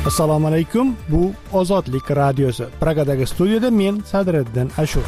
Assalomu alaykum. Bu Ozodlik radiosi. Pragadagi studiyada men Sadriddin Ashur.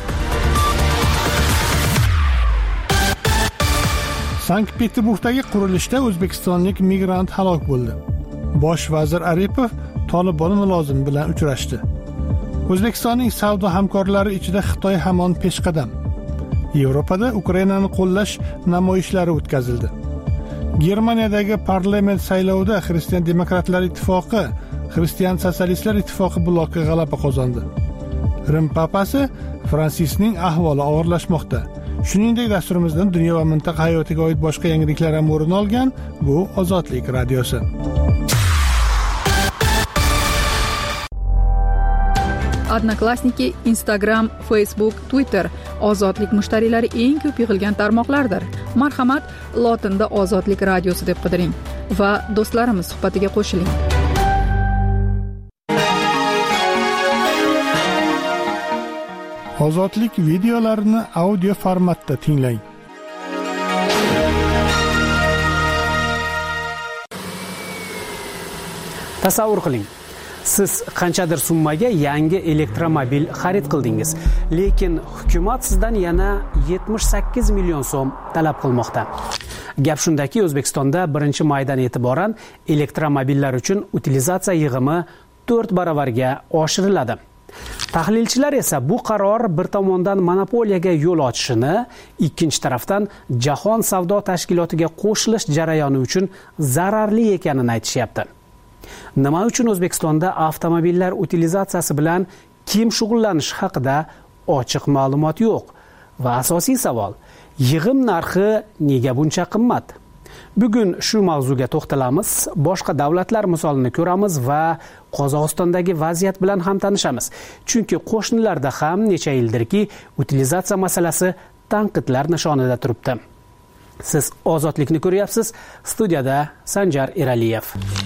Sankt-Peterburgdagi qurilishda o'zbekistonlik migrant halok bo'ldi. Bosh vazir Aripov Tolibon mulozimi bilan uchrashdi. O'zbekistonning savdo hamkorlari ichida Xitoy hamon peshqadam. Yevropada Ukrainani qo'llash namoyishlari o'tkazildi. Germaniyadagi parlament saylovida Xristian demokratlar ittifoqi Xristian sotsialistlar ittifoqi bloki g'alaba qozondi. Rim papasi Fransisning ahvoli og'irlashmoqda. Shuningdek, dasturimizdan dunyo va mintaqa hayotiga oid boshqa yangiliklar ham o'rin olgan. Bu Ozodlik radiosi. Odnoklassniki, Instagram, Facebook, Twitter Ozodlik mushtariylari eng ko'p yig'ilgan tarmoqlardir. Marhamat, lotinda Ozodlik radiosi deb qidiring va do'stlarimiz suhbatiga qo'shiling. Ozodlik videolarini audio formatda tinglang. Tasavvur qiling. Siz qanchadir summaga yangi elektromobil xarid qildingiz, lekin hukumat sizdan yana 78 million so'm talab qilmoqda. Gap shundaki, O'zbekistonda 1-maydan e'tiboran elektromobillar uchun utilizatsiya yig'imi 4 baravarga oshiriladi. Tahlilchilar esa bu qaror bir tomondan monopoliyaga yo'l ochishini, ikkinchi tarafdan Jahon savdo tashkilotiga qo'shilish jarayoni uchun zararli ekanini aytishyapti. Nima uchun O'zbekistonda avtomobillar utilizatsiyasi bilan kim shug'ullanishi haqida ochiq ma'lumot yo'q va asosiy savol, yig'im narxi nega buncha qimmat? Bugun shu mavzuga to'xtalamiz, boshqa davlatlar misolini ko'ramiz va Qozog'istondagi vaziyat bilan ham tanishamiz. Chunki qo'shnilarda ham necha yildirki utilizatsiya masalasi tanqidlar nishonida turibdi. Siz Ozodlikni ko'ryapsiz, studiyada Sanjar Eraliyev.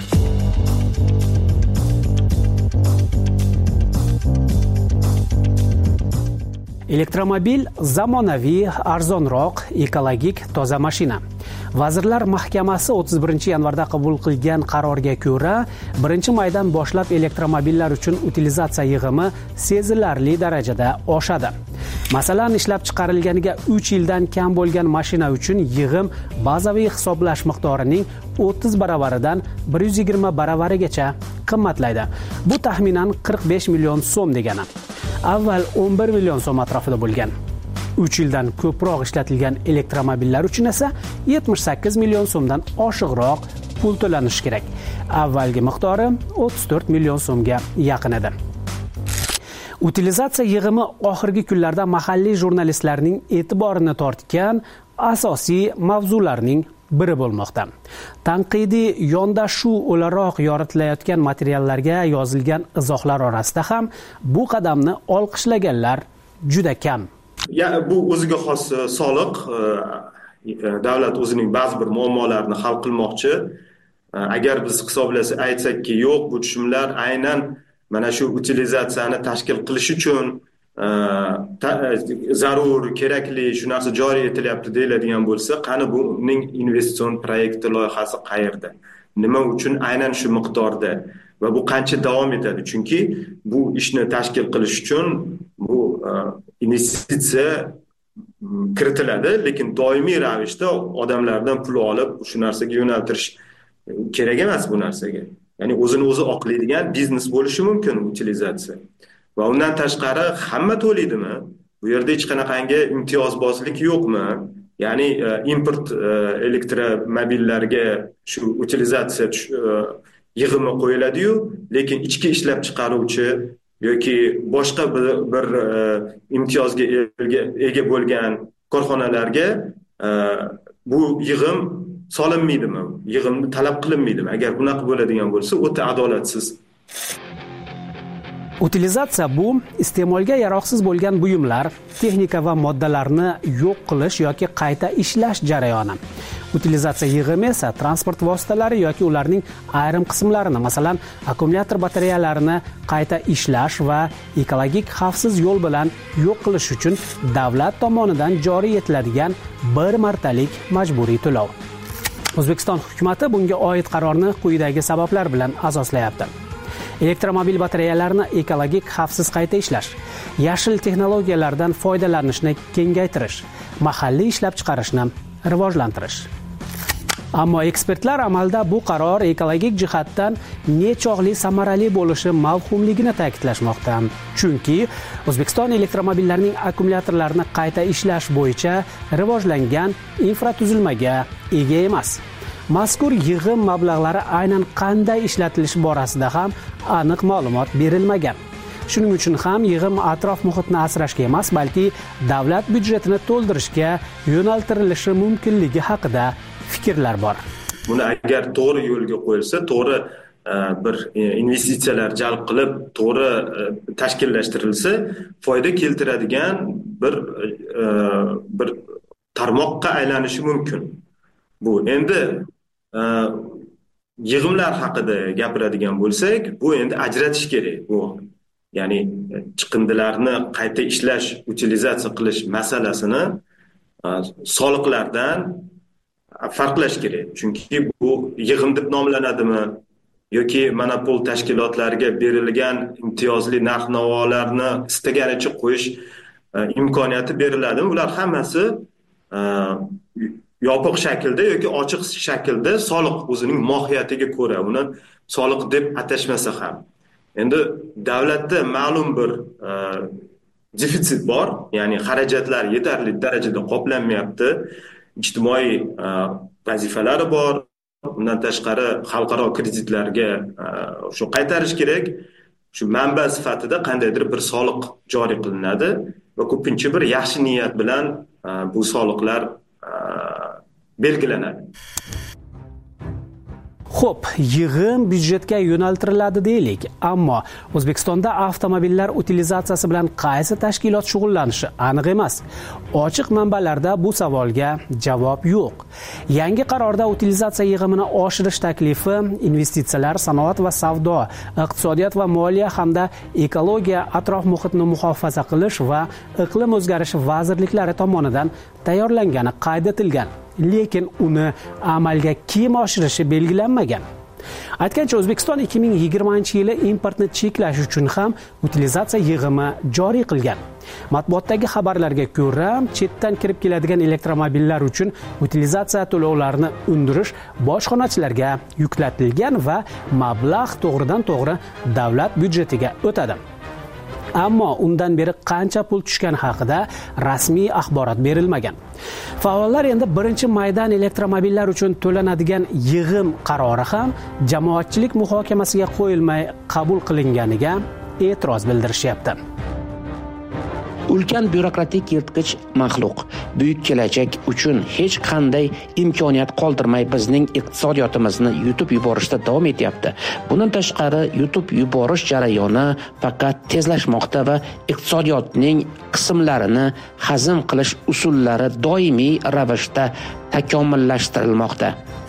Elektromobil zamonaviy, arzonroq, ekologik, toza mashina. Vazirlar Mahkamasi 31-yanvarda qabul qilgan qarorga ko'ra, 1-maydan boshlab elektromobillar uchun utilizatsiya yig'imi sezilarli darajada oshadi. Masalan, ishlab chiqarilganiga 3 yildan kam bo'lgan mashina uchun yig'im bazaviy hisoblash miqdorining 30 baravaridan 120 baravarigacha qimmatlaydi. Bu taxminan 45 million so'm degani. Avval 11 million so'm atrofida bo'lgan. 3 yildan ko'proq ishlatilgan elektromobillar uchun esa 78 million so'mdan oshiqroq pul to'lanishi kerak. Avvalgi miqdori 34 million so'mga yaqin edi. Utilizatsiya yig'imi oxirgi kunlarda mahalliy jurnalistlarning e'tiborini tortgan asosiy mavzularning biri bo'lmoqda. Tanqidiy yondashuv o'laroq yoritilayotgan materiallarga yozilgan izohlar orasida ham bu qadamni olqishlaganlar juda kam. Bu o'ziga xos soliq, davlat o'zining ba'zi bir muammolarini hal qilmoqchi. Agar biz hisoblasak, aytsakki, yo'q, bu tushumlar aynan mana shu utilizatsiyani tashkil qilish uchun zarur, kerakli shu narsa joriy etilyapti deyiladigan bo'lsa, qani buning investitsion proyekti loyihasi qayerda? Nima uchun aynan shu miqdorda va bu qancha davom etadi? Chunki bu ishni tashkil qilish uchun bu investitsiya kiritiladi, lekin doimiy ravishda odamlardan pul olib shu narsaga yo'naltirish kerak emas bu narsaga. Ya'ni o'zini o'zi oqlaydigan biznes bo'lishi mumkin utilizatsiya. Va undan tashqari hamma to'laydimi? Bu yerda hech qanaqangi imtiyozbozlik yo'qmi? Ya'ni import elektromobillarga shu utilizatsiya yig'imi qo'yiladi-yu, lekin ichki ishlab chiqaruvchi yoki boshqa bir imtiyozga ega bo'lgan korxonalarga bu yig'im solinmaydimi? Yig'im talab qilinmaydimi? Agar bunaqa bo'ladigan bo'lsa, o'ta adolatsiz. Utilizatsiya bu iste'molga yaroqsiz bo'lgan buyumlar, texnika va moddalarni yo'q qilish yoki qayta ishlash jarayoni. Utilizatsiya yig'imi esa transport vositalari yoki ularning ayrim qismlarini, masalan, akkumulyator batareyalarini qayta ishlash va ekologik xavfsiz yo'l bilan yo'q qilish uchun davlat tomonidan joriy etiladigan bir martalik majburiy to'lov. O'zbekiston hukumatı bunga oid qarorni quyidagi sabablar bilan asoslayapti. elektromobil batareyalarini ekologik xavfsiz qayta ishlash, yashil texnologiyalardan foydalanishni kengaytirish, mahalliy ishlab chiqarishni rivojlantirish. Ammo ekspertlar amalda bu qaror ekologik jihatdan nechog'li samarali bo'lishi mavhumligini ta'kidlashmoqda. Chunki O'zbekiston elektromobillarining akkumulyatorlarini qayta ishlash bo'yicha rivojlangan infratuzilmaga ega emas. Mazkur yig'im mablag'lari aynan qanday ishlatilishi borasida ham aniq ma'lumot berilmagan. Shuning uchun ham yig'im atrof muhitni asrashga emas, balki davlat byudjetini to'ldirishga yo'naltirilishi mumkinligi haqida fikrlar bor. Buni agar to'g'ri yo'lga qo'yilsa, to'g'ri bir investitsiyalar jalb qilib, to'g'ri tashkillashtirilsa, foyda keltiradigan bir tarmoqqa aylanishi mumkin. Bu endi yig'imlar haqida gapiradigan bo'lsak, bu endi ajratish kerak. Bu ya'ni chiqindilarni qayta ishlash, utilizatsiya qilish masalasini soliqlardan farqlash kerak. Chunki bu yig'im deb nomlanadimi yoki monopol tashkilotlarga berilgan imtiyozli narx-navolarni istaganicha qo'yish imkoniyati beriladimi? Ular hammasi yopiq shaklda yoki ochiq shaklda soliq o'zining mohiyatiga ko'ra, uni soliq deb atashmasa ham. Endi davlatda ma'lum bir defitsit bor, ya'ni xarajatlar yetarli darajada qoplanmayapti. Ijtimoiy vazifalari bor. Bundan tashqari xalqaro kreditlarga shu qaytarish kerak. Shu manba sifatida qandaydir bir soliq joriy qilinadi va ko'pincha bir yaxshi niyat bilan bu soliqlar belgilanadi. Xo'p, yig'im byudjetga yo'naltiriladi deylik, ammo O'zbekistonda avtomobillar utilizatsiyasi bilan qaysi tashkilot shug'ullanishi aniq emas. Ochiq manbalarda bu savolga javob yo'q. Yangi qarorda utilizatsiya yig'imini oshirish taklifi investitsiyalar, sanoat va savdo, iqtisodiyot va moliya hamda ekologiya, atrof muhitni muhofaza qilish va iqlim o'zgarishi vazirliklari tomonidan tayyorlangani qayd etilgan. Lekin uni amalga kim oshirishi belgilanmagan. Aytgancha, O'zbekiston 2020-yili importni cheklash uchun ham utilizatsiya yig'imi joriy qilgan. Matbuotdagi xabarlarga ko'ra, chetdan kirib keladigan elektromobillar uchun utilizatsiya to'lovlarini undirish bojxonachilarga yuklatilgan va mablag' to'g'ridan-to'g'ri davlat byudjetiga o'tadi. Ammo undan beri qancha pul tushgani haqida rasmiy axborot berilmagan. Faollar endi birinchi maydan elektromobillar uchun to'lanadigan yig'im qarori ham jamoatchilik muhokamasiga qo'yilmay qabul qilinganiga e'tiroz bildirishyapti. Ulkan byurokratik yirtqich maxluq buyuk kelajak uchun hech qanday imkoniyat qoldirmay bizning iqtisodiyotimizni yutib yuborishda davom etyapti. Bundan tashqari yutib yuborish jarayoni faqat tezlashmoqda va iqtisodiyotning qismlarini hazm qilish usullari doimiy ravishda takomillashtirilmoqda.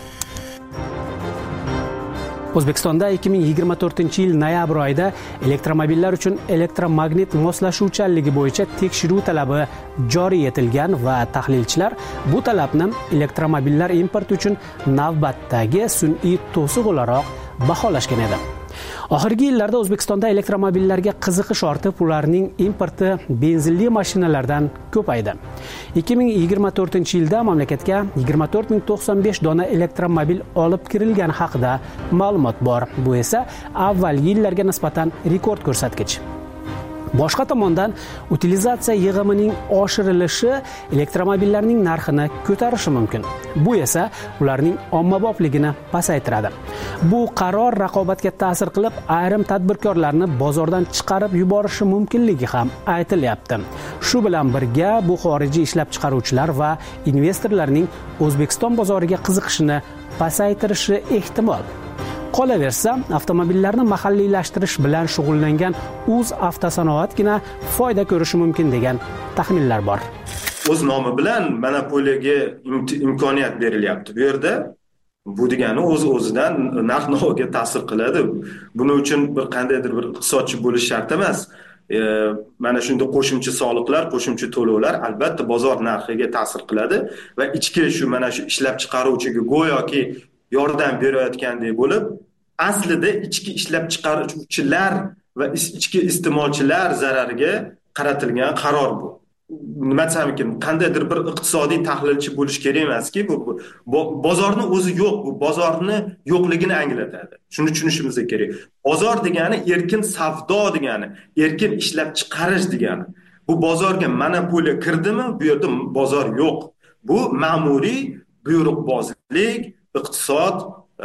O'zbekistonda 2024-yil noyabr oyida elektromobillar uchun elektromagnit moslashuvchanligi bo'yicha tekshiruv talabi joriy etilgan va tahlilchilar bu talabni elektromobillar importi uchun navbatdagi sun'iy to'siq o'laroq baholashgan edi. Oxirgi yillarda O'zbekistonda elektromobillarga qiziqish ortib, ularning importi benzinli mashinalardan ko'paydi. 2024-yilda mamlakatga 24,095 dona elektromobil olib kirilgani haqida ma'lumot bor. Bu esa avvalgi yillarga nisbatan rekord ko'rsatkich. Boshqa tomondan, utilizatsiya yig'imining oshirilishi elektromobillarning narxini ko'tarishi mumkin. Bu esa ularning ommabopligini pasaytiradi. Bu qaror raqobatga ta'sir qilib, ayrim tadbirkorlarni bozordan chiqarib yuborishi mumkinligi ham aytilyapti. Shu bilan birga, bu xorijiy ishlab chiqaruvchilar va investorlarning O'zbekiston bozoriga qiziqishini pasaytirishi ehtimol. Qolaversa, avtomobillarni mahalliylashtirish bilan shug'ullangan Avtosanoatgina foyda ko'rishi mumkin degan taxminlar bor. O'z nomi bilan monopoliyaga imkoniyat berilyapti. Bu yerda bu degani o'z-o'zidan narx-navoga ta'sir qiladi. Buning uchun bir qandaydir bir iqtisodchi bo'lish shart emas. Mana shunday qo'shimcha soliqlar, qo'shimcha to'lovlar albatta bozor narxiga ta'sir qiladi va ichki shu mana shu ishlab chiqaruvchiga go'yoki yordam berayotgandek bo'lib, aslida ichki ishlab chiqaruvchilar va ichki iste'molchilar zarariga qaratilgan qaror bu. Nima desam ekan, qandaydir bir iqtisodiy tahlilchi bo'lish kerak emaski, bu bozorni o'zi yo'q, bu bozorni yo'qligini anglatadi. Shuni tushunishimiz kerak. Bozor degani erkin savdo degani, erkin ishlab chiqarish degani. Bu bozorga monopoliya kirdimi, bu yerda bozor yo'q. Bu ma'muriy buyruqbozlik, iqtisod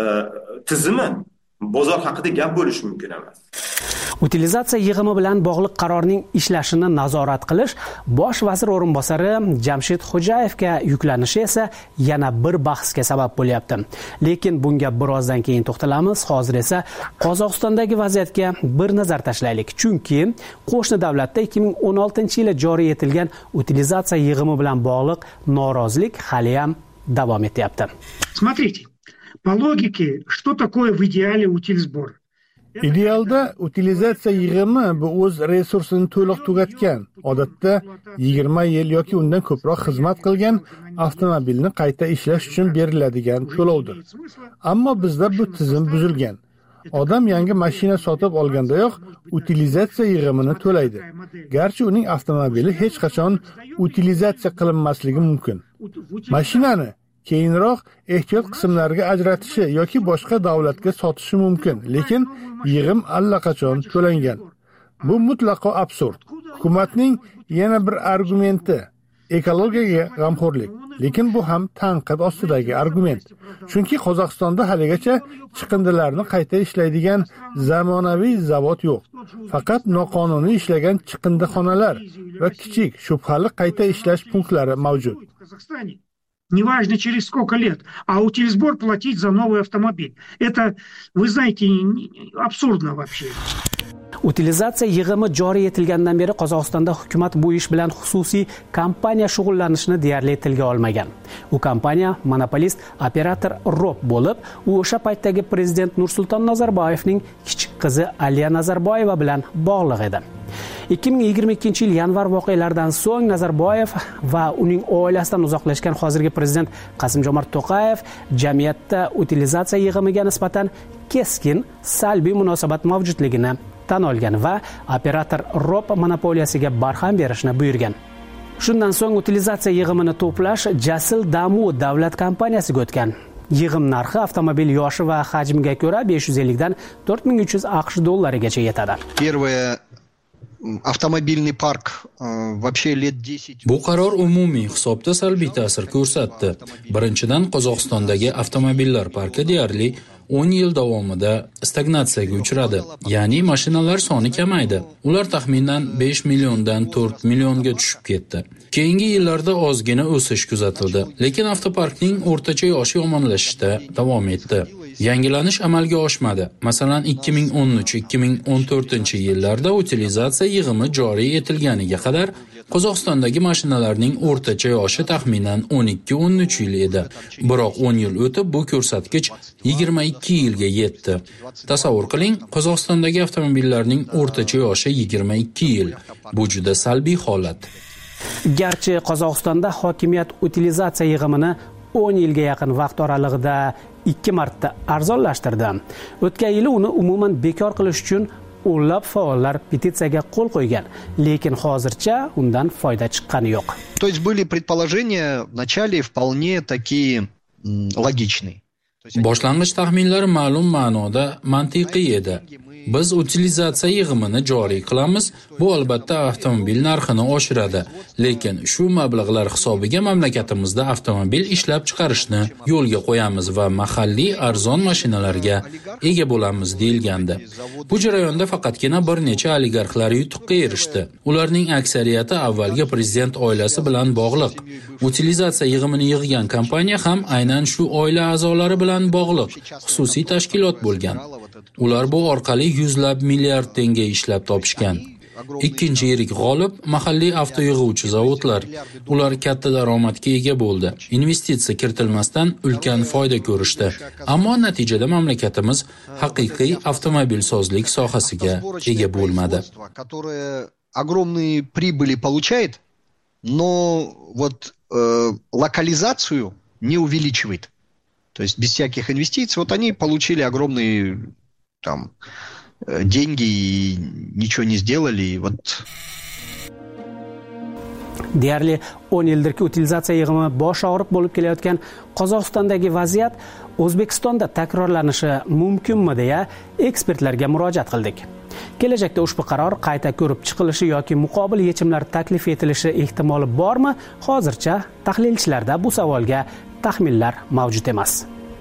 tizimi. Bozor haqida gap bo'lishi mumkin emas. Utilizatsiya yig'imi bilan bog'liq qarorning ishlashini nazorat qilish bosh vazir o'rinbosari Jamshid Xo'jayevga yuklanishi esa yana bir bahsga sabab bo'lyapti. Lekin bunga birozdan keyin to'xtalamiz. Hozir esa Qozog'istondagi vaziyatga bir nazar tashlaylik. Chunki qo'shni davlatda 2016-yili joriy etilgan utilizatsiya yig'imi bilan bog'liq norozilik hali ham davom etyapti. Смотрите, по логике, что такое в идеале утильсбор? Idealda utilizatsiya yig'imi bu o'z resursini to'liq tugatgan, odatda 20 yil yoki undan ko'proq xizmat qilgan avtomobilni qayta ishlash uchun beriladigan to'lovdir. Ammo bizda bu tizim buzilgan. Odam yangi mashina sotib olgandayoq utilizatsiya yig'imini to'laydi. Garchi uning avtomobili hech qachon utilizatsiya qilinmasligi mumkin. Mashinani keyinroq ehtiyot qismlarga ajratishi yoki boshqa davlatga sotishi mumkin, lekin yig'im allaqachon to'langan. Bu mutlaqo absurd. Hukumatning yana bir argumenti ekologiyaga g'amxo'rlik, lekin bu ham tanqid ostidagi argument. Chunki Qozog'istonda haligacha chiqindilarni qayta ishlaydigan zamonaviy zavod yo'q. Faqat noqonuniy ishlagan chiqindixonalar va kichik shubhali qayta ishlash punktlari mavjud. Неважно через сколько лет, а утильсбор платить за новый автомобиль. Это, вы знаете, абсурдно вообще. Utilizatsiya yig'imi joriy etilgandan beri Qozog'istonda hukumat bu ish bilan xususiy kompaniya shug'ullanishini deyarli tilga olmagan. U kompaniya monopolist operator ROP bo'lib, u o'sha paytdagi prezident Nursulton Nazarboyevning kichik qizi Aliya Nazarboyeva bilan bog'liq edi. 2022-yil yanvar voqealaridan so'ng Nazarboyev va uning oilasidan uzoqlashgan hozirgi prezident Qasim-Jomart To'qayev jamiyatda utilizatsiya yig'imiga nisbatan keskin salbiy munosabat mavjudligini tan olgan va operator ROP monopoliyasiga barham berishni buyurgan. Shundan so'ng utilizatsiya yig'imini to'plash Jasil Damu davlat kompaniyasiga o'tgan. Yig'im narxi avtomobil yoshi va hajmiga ko'ra 550 dan 4300 AQSh dollarigacha yetadi. Avtomobilniy park вообще лет 10. Bu qaror umumiy hisobda salbiy ta'sir ko'rsatdi. Birinchidan, Qozog'istondagi avtomobillar parki deyarli 10 yil davomida stagnatsiyaga uchradi. Ya'ni mashinalar soni kamaydi. Ular taxminan 5 milliondan 4 millionga tushib ketdi. Keyingi yillarda ozgina o'sish kuzatildi, lekin avtoparkning o'rtacha yoshi yomonlashishda davom etdi. Yangilanish amalga oshmadi. Masalan, 2013-2014 yillarda utilizatsiya yig'imi joriy etilganiga qadar Qozog'istondagi mashinalarning o'rtacha yoshi taxminan 12-13 yil edi. Biroq 10 yil o'tib bu ko'rsatkich 22 yilga yetdi. Tasavvur qiling, Qozog'istondagi avtomobillarning o'rtacha yoshi 22 yil. Bu juda salbiy holat. Garchi Qozog'istonda hokimiyat utilizatsiya yig'imini 10 yilga yaqin vaqt oralig'ida 2 marta arzonlashtirdi. O'tgan yili uni umuman bekor qilish uchun o'nlab faollar petitsiyaga qo'l qo'ygan, lekin hozircha undan foyda chiqqani yo'q. То есть были предположения в начале вполне такие логичные. Boshlang'ich taxminlar ma'lum ma'noda mantiqiy edi. Biz utilizatsiya yig'imini joriy qilamiz, bu albatta avtomobil narxini oshiradi, lekin shu mablag'lar hisobiga mamlakatimizda avtomobil ishlab chiqarishni yo'lga qo'yamiz va mahalliy arzon mashinalarga ega bo'lamiz deyilgandi. Bu jarayonda faqatgina bir necha oligarxlar yutuqqa erishdi. Ularning aksariyati avvalgi prezident oilasi bilan bog'liq. Utilizatsiya yig'imini yig'gan kompaniya ham aynan shu oila a'zolari bilan bog'liq xususiy tashkilot bo'lgan. Ular bu orqali yuzlab milliard tenge ishlab topishgan. Ikkinchi yirik g'olib mahalliy avto yig'uvchi zavodlar. Ular katta daromadga ega bo'ldi. Investitsiya kiritilmasdan ulkan foyda ko'rishdi. Ammo natijada mamlakatimiz haqiqiy avtomobilsozlik sohasiga ega bo'lmadi. Огромные прибыли получает, но вот локализацию не увеличивает. То есть без всяких инвестиций. Вот они получили огромные там деньги и ничего не сделали. И вот... Deyarli 10 yildirki utilizatsiya yig'imi bosh og'riq bo'lib kelayotgan Qozog'istondagi vaziyat O'zbekistonda takrorlanishi mumkinmi deya ekspertlarga murojaat qildik. Kelajakda ushbu qaror qayta ko'rib chiqilishi yoki muqobil yechimlar taklif etilishi ehtimoli bormi? Hozircha tahlilchilarda bu savolga taxminlar mavjud emas.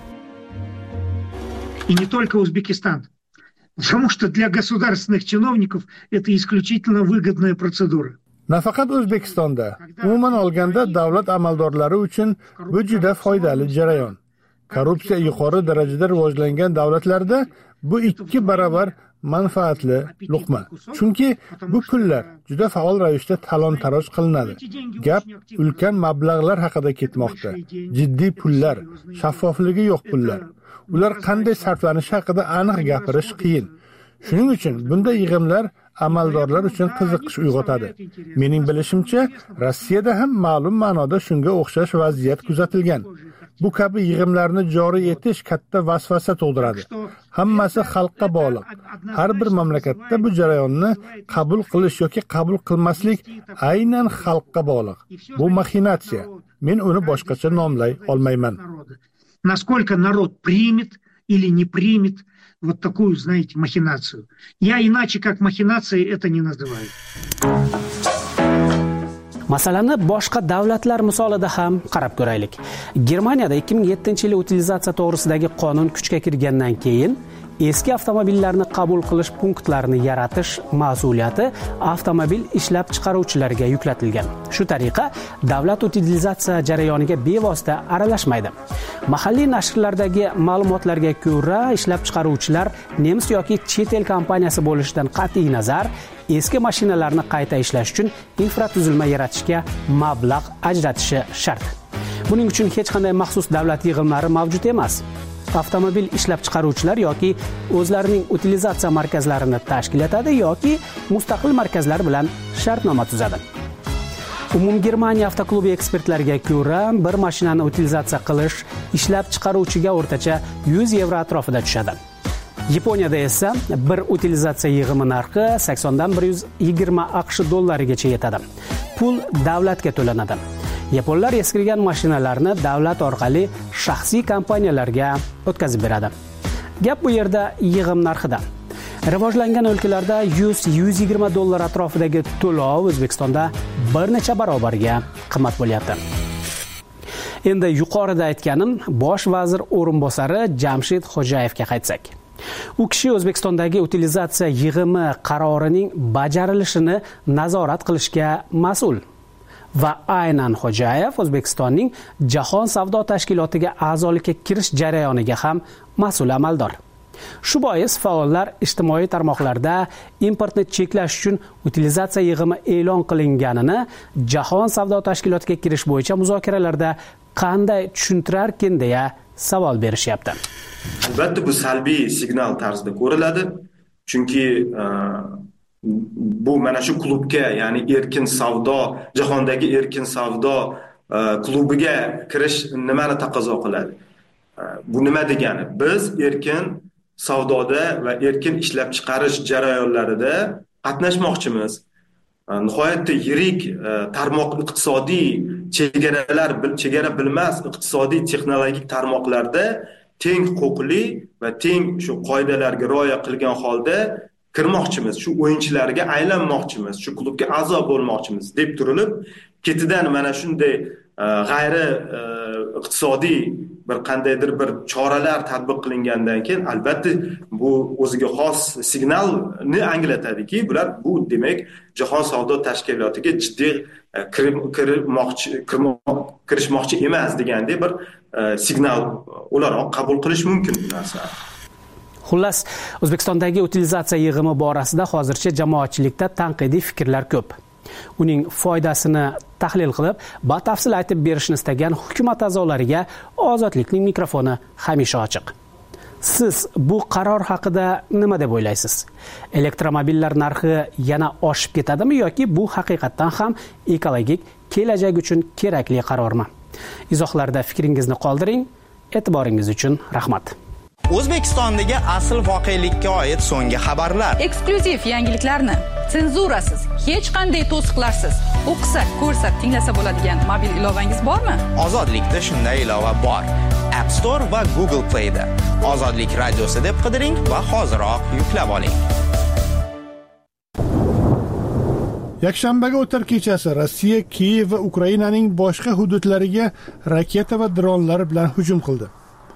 И не только Узбекистан. Потому что для государственных чиновников это исключительно выгодная процедура. Nafaqat O'zbekistonda, umuman olganda davlat amaldorlari uchun bu juda foydali jarayon. Korrupsiya yuqori darajada rivojlangan davlatlarda bu 2 barobar manfaatli luqma. Chunki bu pullar juda faol ravishda talon-taroj qilinadi. Gap ulkan mablag'lar haqida ketmoqda. Jiddiy pullar, shaffofligi yo'q pullar. Ular qanday sarflanishi haqida aniq gapirish qiyin. Shuning uchun bunday yig'imlar amaldorlar uchun qiziqish uyg'otadi. Mening bilishimcha, Rossiyada ham ma'lum ma'noda shunga o'xshash vaziyat kuzatilgan. Bu kabi yig'imlarni joriy etish katta vasvasa tug'diradi. Hammasi xalqqa bog'liq. Har bir mamlakatda bu jarayonni qabul qilish yoki qabul qilmaslik aynan xalqqa bog'liq. Bu maxinatsiya. Men uni boshqacha nomlay olmayman. Насколько народ примет или не примет вот такую, знаете, махинацию. Я иначе как махинацией это не называю. Masalani boshqa davlatlar misolida ham qarab ko'raylik. Germaniyada 2007-yil utilizatsiya to'g'risidagi qonun kuchga kirgandan keyin eski avtomobillarni qabul qilish punktlarini yaratish mas'uliyati avtomobil ishlab chiqaruvchilarga yuklatilgan. Shu tariqa davlat utilizatsiya jarayoniga bevosita aralashmaydi. Mahalliy nashrlardagi ma'lumotlarga ko'ra, ishlab chiqaruvchilar nemis yoki chet el kompaniyasi bo'lishidan qat'iy nazar eski mashinalarni qayta ishlash uchun infratuzilma yaratishga mablag' ajratishi shart. Buning uchun hech qanday maxsus davlat yig'imlari mavjud emas. Avtomobil ishlab chiqaruvchilar yoki o'zlarining utilizatsiya markazlarini tashkil etadi yoki mustaqil markazlar bilan shartnoma tuzadi. Umumgermaniya avtoklubi ekspertlariga ko'ra, bir mashinani utilizatsiya qilish ishlab chiqaruvchiga o'rtacha 100 yevro atrofida tushadi. Yaponiyada esa bir utilizatsiya yig'imi narxi 80 dan 120 AQSh dollarigacha yetadi. Pul davlatga to'lanadi. Yaponlar eskirgan mashinalarni davlat orqali shaxsiy kompaniyalarga o'tkazib beradi. Gap bu yerda yig'im narxida. Rivojlangan o'lkalarda 100-120 dollar atrofidagi to'lov O'zbekistonda bir necha barobarga qimmat bo'lyapti. Endi yuqorida aytganim bosh vazir o'rinbosari Jamshid Xo'jayevga qaytsak. U kishi O'zbekistondagi utilizatsiya yig'imi qarorining bajarilishini nazorat qilishga mas'ul. Va aynan Xo'jayev O'zbekistonning Jahon savdo tashkilotiga a'zolikka kirish jarayoniga ham mas'ul amaldor. Shu bois faollar ijtimoiy tarmoqlarda importni cheklash uchun utilizatsiya yig'imi e'lon qilinganini Jahon savdo tashkilotiga kirish bo'yicha muzokaralarda qanday tushuntirarkin deya savol berishyapti. Albatta bu salbiy signal tarzida ko'riladi. Chunki bu mana shu klubga, ya'ni erkin savdo, jahondagi erkin savdo klubiga kirish nimani taqozo qiladi? Bu nima degani? Biz erkin savdoda va erkin ishlab chiqarish jarayonlarida qatnashmoqchimiz. Nihoyatda yirik tarmoq iqtisodiy chegara bilmas iqtisodiy texnologik tarmoqlarda teng huquqli va teng shu qoidalarga rioya qilgan holda kirmoqchimiz, shu o'yinchilarga aylanmoqchimiz, shu klubga a'zo bo'lmoqchimiz deb turilib, ketidan mana shunday g'ayri iqtisodiy bir qandaydir bir choralar tatbiq qilingandan keyin albatta bu o'ziga xos signalni anglatadiki, bular bu demak Jahon savdo tashkilotiga jiddiy kirishmoqchi emas degandek bir signal o'laroq qabul qilish mumkin bu narsani. Xullas, O'zbekistondagi utilizatsiya yig'imi borasida hozircha jamoatchilikda tanqidiy fikrlar ko'p. Uning foydasini tahlil qilib, batafsil aytib berishni istagan hukumat a'zolariga Ozodlikning mikrofoni hamisha ochiq. Siz bu qaror haqida nima deb o'ylaysiz? Elektromobillar narxi yana oshib ketadimi yoki bu haqiqatdan ham ekologik kelajak uchun kerakli qarormi? Izohlarda fikringizni qoldiring. E'tiboringiz uchun rahmat. O'zbekistondagi asl voqelikka oid so'nggi xabarlar. Eksklyuziv yangiliklarni senzurasiz, hech qanday to'siqlarsiz o'qisa, ko'rsa, tinglasa bo'ladigan mobil ilovangiz bormi? Ozodlikda shunday ilova bor. App Store va Google Play da. Ozodlik radiosi deb qidiring va hoziroq yuklab oling. Yakshanbaga o'tar kechasi Rossiya Kiyev va Ukrainaning boshqa hududlariga raketa va dronlar bilan hujum qildi.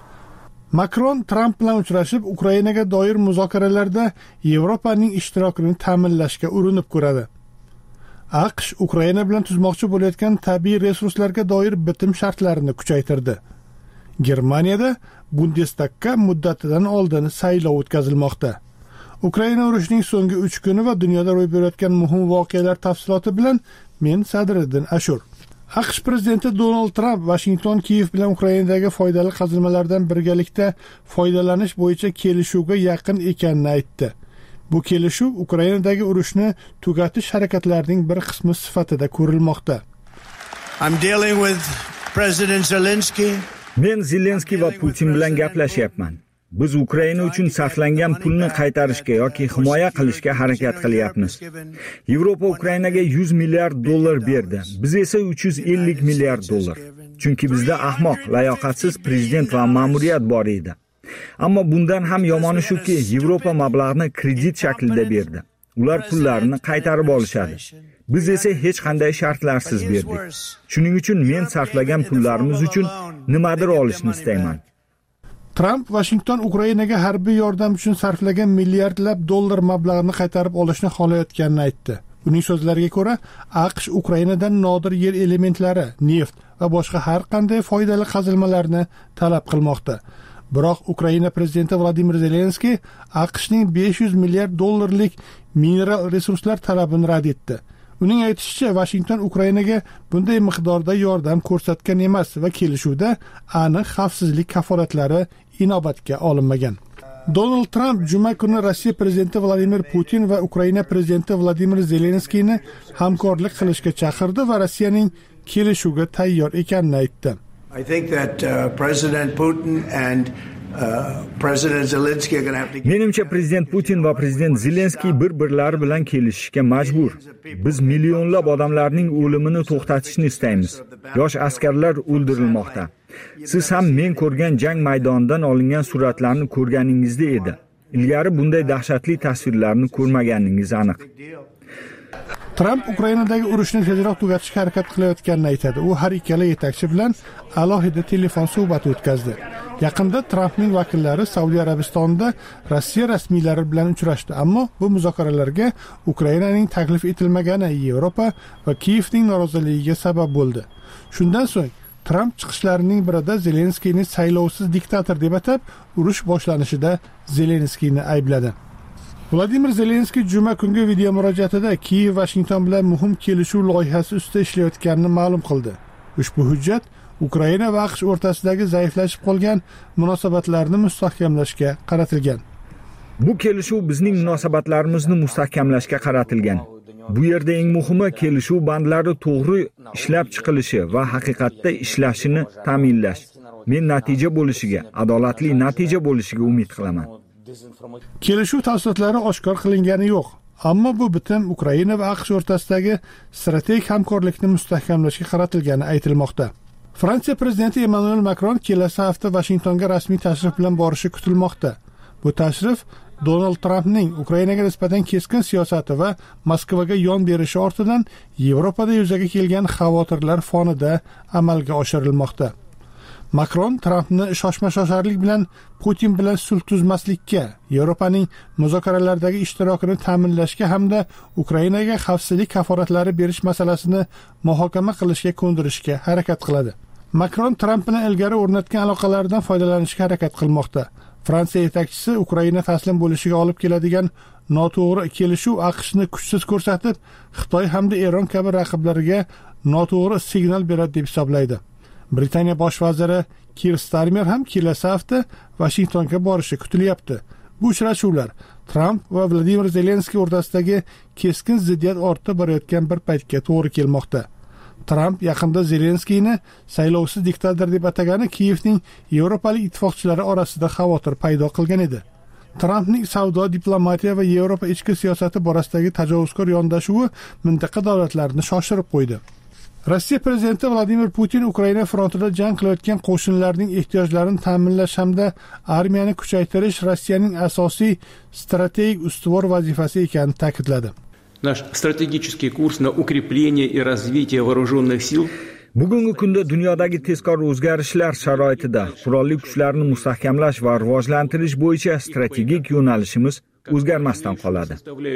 Makron Tramp bilan uchrashib, Ukrainaga doir muzokaralarda Yevropaning ishtirokini ta'minlashga urinib ko'radi. AQSh Ukraina bilan tuzmoqchi bo'layotgan tabiiy resurslarga doir bitim shartlarini kuchaytirdi. Germaniyada Bundestagga muddatidan oldin saylov o'tkazilmoqda. Ukraina urushining so'nggi 3 kuni va dunyoda ro'y berayotgan muhim voqealar tafsiloti bilan men Sadriddin Ashur. AQSh prezidenti Donald Tramp Washington Kiyev bilan Ukrainadagi foydali qazilmalardan birgalikda foydalanish bo'yicha kelishuvga yaqin ekanini aytdi. Bu kelishuv Ukrainadagi urushni tugatish harakatlarining bir qismi sifatida ko'rilmoqda. I'm dealing with President Zelensky. Men Zelenskiy va Putin bilan gaplashyapman. Biz Ukraina uchun sarflangan pulni qaytarishga yoki himoya qilishga harakat qilyapmiz. Yevropa Ukrainaga 100 milliard dollar berdi. Biz esa 350 milliard dollar. Chunki bizda ahmoq, layoqatsiz prezident va ma'muriyat bor edi. Ammo bundan ham yomoni shuki, Yevropa mablag'ni kredit shaklida berdi. Ular pullarini qaytarib olishadi. Biz esa hech qanday shartlarsiz berdik. Shuning uchun men sarflagan pullarimiz uchun nimadir olishni istayman. Tramp Washington Ukrainaga harbiy yordam uchun sarflagan milliardlab dollar mablag'ni qaytarib olishni xohlayotganini aytdi. Uning so'zlariga ko'ra, AQSh Ukrainadan nodir yer elementlari, neft va boshqa har qanday foydali qazilmalarni talab qilmoqda. Biroq Ukraina prezidenti Vladimir Zelenskiy AQShning 500 milliard dollarlik mineral resurslar talabini rad etdi. Uning aytishicha, Washington Ukrainaga bunday miqdorda yordam ko'rsatgan emas va kelishuvda aniq xavfsizlik kafolatlari inobatga olinmagan. Donald Tramp juma kuni Rossiya prezidenti Vladimir Putin va Ukraina prezidenti Vladimir Zelenskiyni hamkorlik qilishga chaqirdi va Rossiyaning kelishuvga tayyor ekanini aytdi. I think that President Putin and President Zelensky are going to have to... Menimcha prezident Putin va prezident Zelenskiy bir-birlari bilan kelishishga majbur. Biz millionlab odamlarning o'limini to'xtatishni istaymiz. Yosh askarlar o'ldirilmoqda. Siz ham men ko'rgan jang maydonidan olingan suratlarni ko'rganingizda edi. Ilgari bunday dahshatli tasvirlarni ko'rmaganingiz aniq. Tramp Ukrainadagi urushni tezroq tugatishga harakat qilayotganini aytadi. U har ikkala yetakchi bilan alohida telefon suhbati o'tkazdi. Yaqinda Trampning vakillari Saudiya Arabistonida Rossiya rasmiylari bilan uchrashdi, ammo bu muzokaralarga Ukrainaning taklif etilmagani Yevropa va Kiyevning noroziligiga sabab bo'ldi. Shundan so'ng Tramp chiqishlarining birida Zelenskiyni saylovsiz diktator deb atab, urush boshlanishida Zelenskiyni aybladi. Vladimir Zelenskiy juma kungi video murojaatida Kiyev Washington bilan muhim kelishuv loyihasi ustida ishlayotganini ma'lum qildi. Ushbu hujjat Ukraina va AQSh o'rtasidagi zaiflashib qolgan munosabatlarni mustahkamlashga qaratilgan. Bu kelishuv bizning munosabatlarimizni mustahkamlashga qaratilgan. Bu yerda eng muhimi kelishuv bandlari to'g'ri ishlab chiqilishi va haqiqatda ishlashini ta'minlash. Men natija bo'lishiga, adolatli natija bo'lishiga umid qilaman. Kelishuv tafsilotlari oshkor qilingani yo'q, ammo bu bitim Ukraina va AQSh o'rtasidagi strategik hamkorlikni mustahkamlashga qaratilgani aytilmoqda. Fransiya prezidenti Emmanuel Macron kelasi hafta Washingtonga rasmiy tashrif bilan borishi kutilmoqda. Bu tashrif Donald Trampning Ukrainaga nisbatan keskin siyosati va Moskvaga yon berishi ortidan Yevropada yuzaga kelgan xavotirlar fonida amalga oshirilmoqda. Macron Trampni shoshma-shosharlik bilan Putin bilan sulh tuzmaslikka, Yevropaning muzokaralardagi ishtirokini ta'minlashga hamda Ukrainaga xavfsizlik kafolatlari berish masalasini muhokama qilishga ko'ndirishga harakat qiladi. Macron Tramp bilan ilgari o'rnatgan aloqalardan foydalanishga harakat qilmoqda. Fransiya yetakchisi Ukraina taslim bo'lishiga olib keladigan noto'g'ri kelishuv AQShni kuchsiz ko'rsatib, Xitoy hamda Eron kabi raqiblariga noto'g'ri signal beradi deb hisoblaydi. Britaniya bosh vaziri Keir Starmer ham kelasi hafta Washingtonga borishi kutilyapti. Bu uchrashuvlar Tramp va Vladimir Zelenskiy o'rtasidagi keskin ziddiyat ortib borayotgan bir paytga to'g'ri kelmoqda. Tramp yaqinda Zelenskiyni saylovsiz diktator deb atagani Kiyevning Yevropalik ittifoqchilari orasida xavotir paydo qilgan edi. Trampning savdo, diplomatiya va Yevropa ichki siyosati borasidagi tajovuzkor yondashuvi mintaqa davlatlarini shoshirib qo'ydi. Rossiya prezidenti Vladimir Putin Ukraina frontida jang qilayotgan qo'shinlarning ehtiyojlarini ta'minlash hamda armiyani kuchaytirish Rossiyaning asosiy strategik ustuvor vazifasi ekanini ta'kidladi. Наш стратегический курс на укрепление и развитие вооруженных сил bugungi kunda dunyodagi tezkor o'zgarishlar sharoitida qurolli kuchlarni mustahkamlash va rivojlantirish bo'yicha strategik yo'nalishimiz o'zgarmasdan qoladi.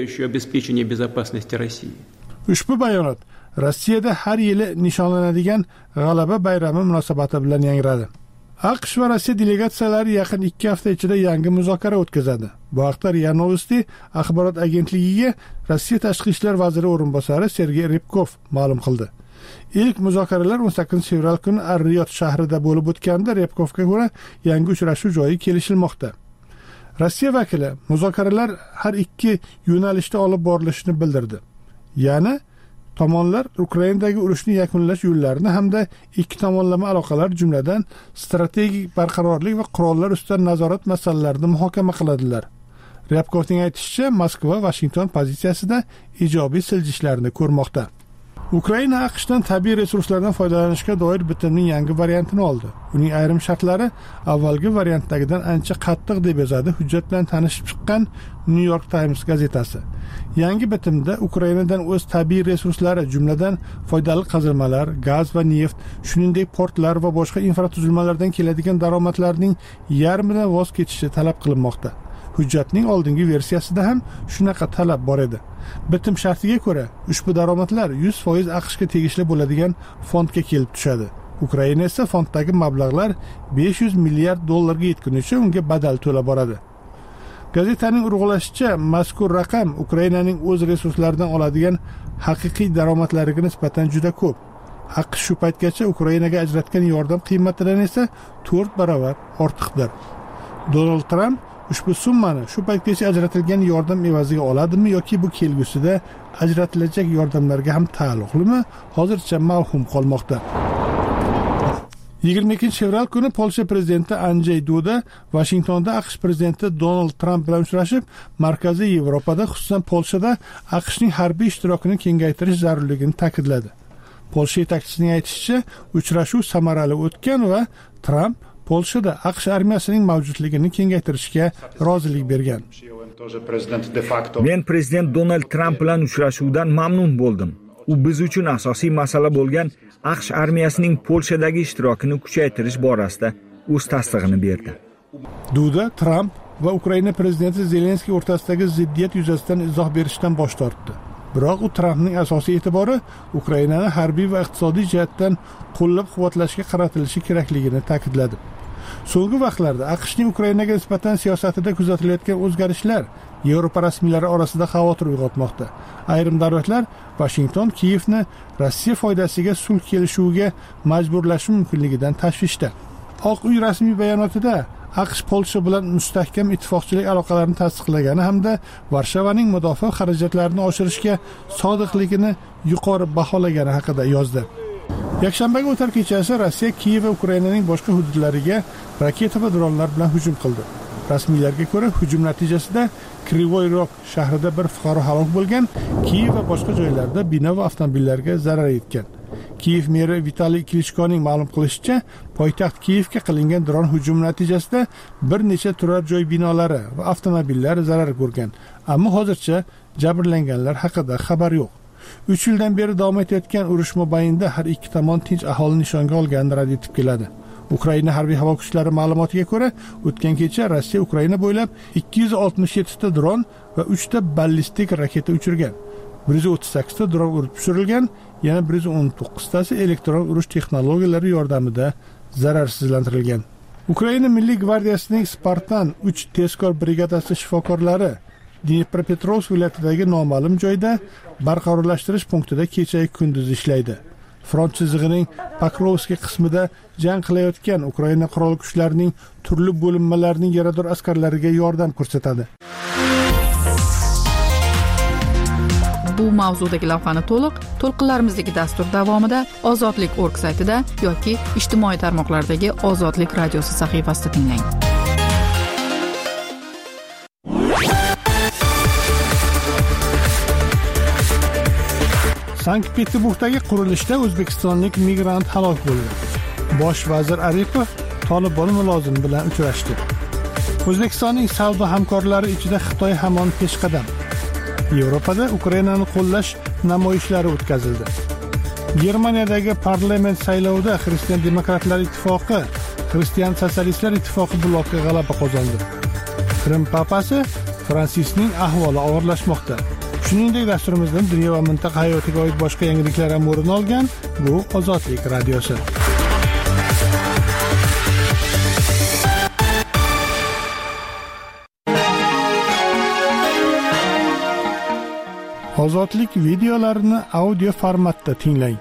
Ushbu bayonot Rossiyada har yili nishonlanadigan G'alaba bayrami munosabati bilan yangradi. AQSh va Rossiya delegatsiyalari yaqin 2 hafta ichida yangi muzokara o'tkazadi. Bu haqda RIA Novosti axborot agentligiga Rossiya tashqi ishlar vaziri o'rinbosari Sergey Ryabkov ma'lum qildi. İlk muzokaralar 18 fevral kuni Ar-Riyod shahrida bo'lib o'tganda Ryabkovga ko'ra yangi uchrashuv joyi kelishilmoqda. Rossiya vakili muzokaralar har ikki yo'nalishda olib borilishini bildirdi. Ya'ni tomonlar Ukrainadagi urushni yakunlash yo'llarini hamda ikki tomonlama aloqalar jumladan strategik barqarorlik va qurollar ustidan nazorat masalalarini muhokama qiladilar. Ryabkovning aytishicha, Moskva Washington pozitsiyasida ijobiy siljishlarni ko'rmoqda. Ukraina AQShdan tabiiy resurslardan foydalanishga doir bitimning yangi variantini oldi. Uning ayrim shartlari avvalgi variantdagidan ancha qattiq deb yozadi hujjat bilan tanishib chiqqan New York Times gazetasi. Yangi bitimda Ukrainadan o'z tabiiy resurslari, jumladan foydali qazilmalar, gaz va neft, shuningdek portlar va boshqa infratuzilmalardan keladigan daromadlarning yarmidan voz kechishi talab qilinmoqda. Hujjatning oldingi versiyasida ham shunaqa talab bor edi. Bitim shartiga ko'ra, ushbu daromadlar 100% AQShga tegishli bo'ladigan fondga kelib tushadi. Ukraina esa fonddagi mablag'lar 500 milliard dollarga yetgunicha unga badal to'lab boradi. Gazetaning urg'ulashicha, mazkur raqam Ukrainaning o'z resurslaridan oladigan haqiqiy daromadlariga nisbatan juda ko'p. AQSh shu paytgacha Ukrainaga ajratgan yordam qiymatidan esa 4 barobar ortiqdir. Donald Trump ushbu summani shu paytgacha ajratilgan yordam evaziga oladimi yoki bu kelgusida ajratilajak yordamlarga ham taalluqlimi? Hozircha mavhum qolmoqda. 22-fevral kuni Polsha prezidenti Andrzej Duda Washingtonda AQSh prezidenti Donald Trump bilan uchrashib, Markaziy Yevropada, xususan Polshada AQShning harbiy ishtirokini kengaytirish zarurligini ta'kidladi. Polsha yetakchisining aytishicha, uchrashuv samarali o'tgan va Trump Polshada AQSh armiyasining mavjudligini kengaytirishga rozilik bergan. Men prezident Donald Trump bilan uchrashuvdan mamnun bo'ldim. U biz uchun asosiy masala bo'lgan AQSh armiyasining Polshadagi ishtirokini kuchaytirish borasida o'z tasdig'ini berdi. Duda Trump va Ukraina prezidenti Zelenskiy o'rtasidagi ziddiyat yuzasidan izoh berishdan bosh tortdi. Biroq u Trampning asosiy e'tibori Ukrainani harbiy va iqtisodiy jihatdan qo'llab-quvvatlashga qaratilishi kerakligini ta'kidladi. So'nggi vaqtlarda AQShning Ukrainaga nisbatan siyosatida kuzatilayotgan o'zgarishlar Yevropa rasmiylari orasida xavotir uyg'otmoqda. Ayrim davlatlar Washington Kiyevni Rossiya foydasiga sulh kelishuviga majburlashi mumkinligidan tashvishda. Oq uy rasmiy bayonotida AQSh Polsha bilan mustahkam ittifoqchilik aloqalarini tasdiqlagani hamda Varshavaning mudofaa xarajatlarini oshirishga sodiqligini yuqori baholagani haqida yozdi. Yakshanbaga o'tar kechasi Rossiya Kiyev va Ukrainaning boshqa hududlariga raketa va dronlar bilan hujum qildi. Rasmiylarga ko'ra, hujum natijasida Krivoy Rog shahrida bir fuqaro halok bo'lgan, Kiyev va boshqa joylarda bino va avtomobillarga zarar yetgan. Kiyev meri Vitaliy Klitschkoning ma'lum qilishicha, poytaxt Kiyevga qilingan dron hujumi natijasida bir necha turar joy binolari va avtomobillar zarar ko'rgan, ammo hozircha jabrlanganlar haqida xabar yo'q. 3 yildan beri davom etayotgan urush mobaynida har ikki tomon tinch aholi nishonga olganini rad etib keladi. Ukraina harbiy havo kuchlari ma'lumotiga ko'ra, o'tgan kecha Rossiya Ukraina bo'ylab 267 ta dron va 3 ta ballistik raketa uchirgan. 138 ta dron urib tushirilgan, yana 119 tasi elektron urush texnologiyalari yordamida zararsizlantirilgan. Ukraina Milliy gvardiyasining Spartan 3 tezkor brigadasi shifokorlari Dnepropetrovsk viloyatidagi noma'lum joyda barqarorlashtirish punktida kecha kunduz ishlaydi. Front chizig'ining Pokrovskiy qismida jang qilayotgan Ukraina qurol kuchlarining turli bo'linmalarining yarador askarlariga yordam ko'rsatadi. bu mavzudagi lavhani to'lqinlarimizdagi dastur davomida ozodlik.org saytida yoki ijtimoiy tarmoqlardagi Ozodlik radiosi sahifasida tinglang. Sankt-Peterburgdagi qurilishda o'zbekistonlik migrant halok bo'ldi. Bosh vazir Aripov Tolibon mulozimi bilan uchrashdi. O'zbekistonning savdo hamkorlari ichida Xitoy hamon peshqadam. Yevropada Ukrainani qo'llash namoyishlari o'tkazildi. Germaniyadagi parlament saylovida Xristian demokratlar ittifoqi Xristian sotsialistlar ittifoqi bloki g'alaba qozondi. Rim papasi Fransisning ahvoli og'irlashmoqda. Shuningdek, dasturimizdan dunyo va mintaqa hayotiga oid boshqa yangiliklar ham o'rin olgan. Bu Ozodlik radiosi. Ozodlik videolarini audio formatda tinglang.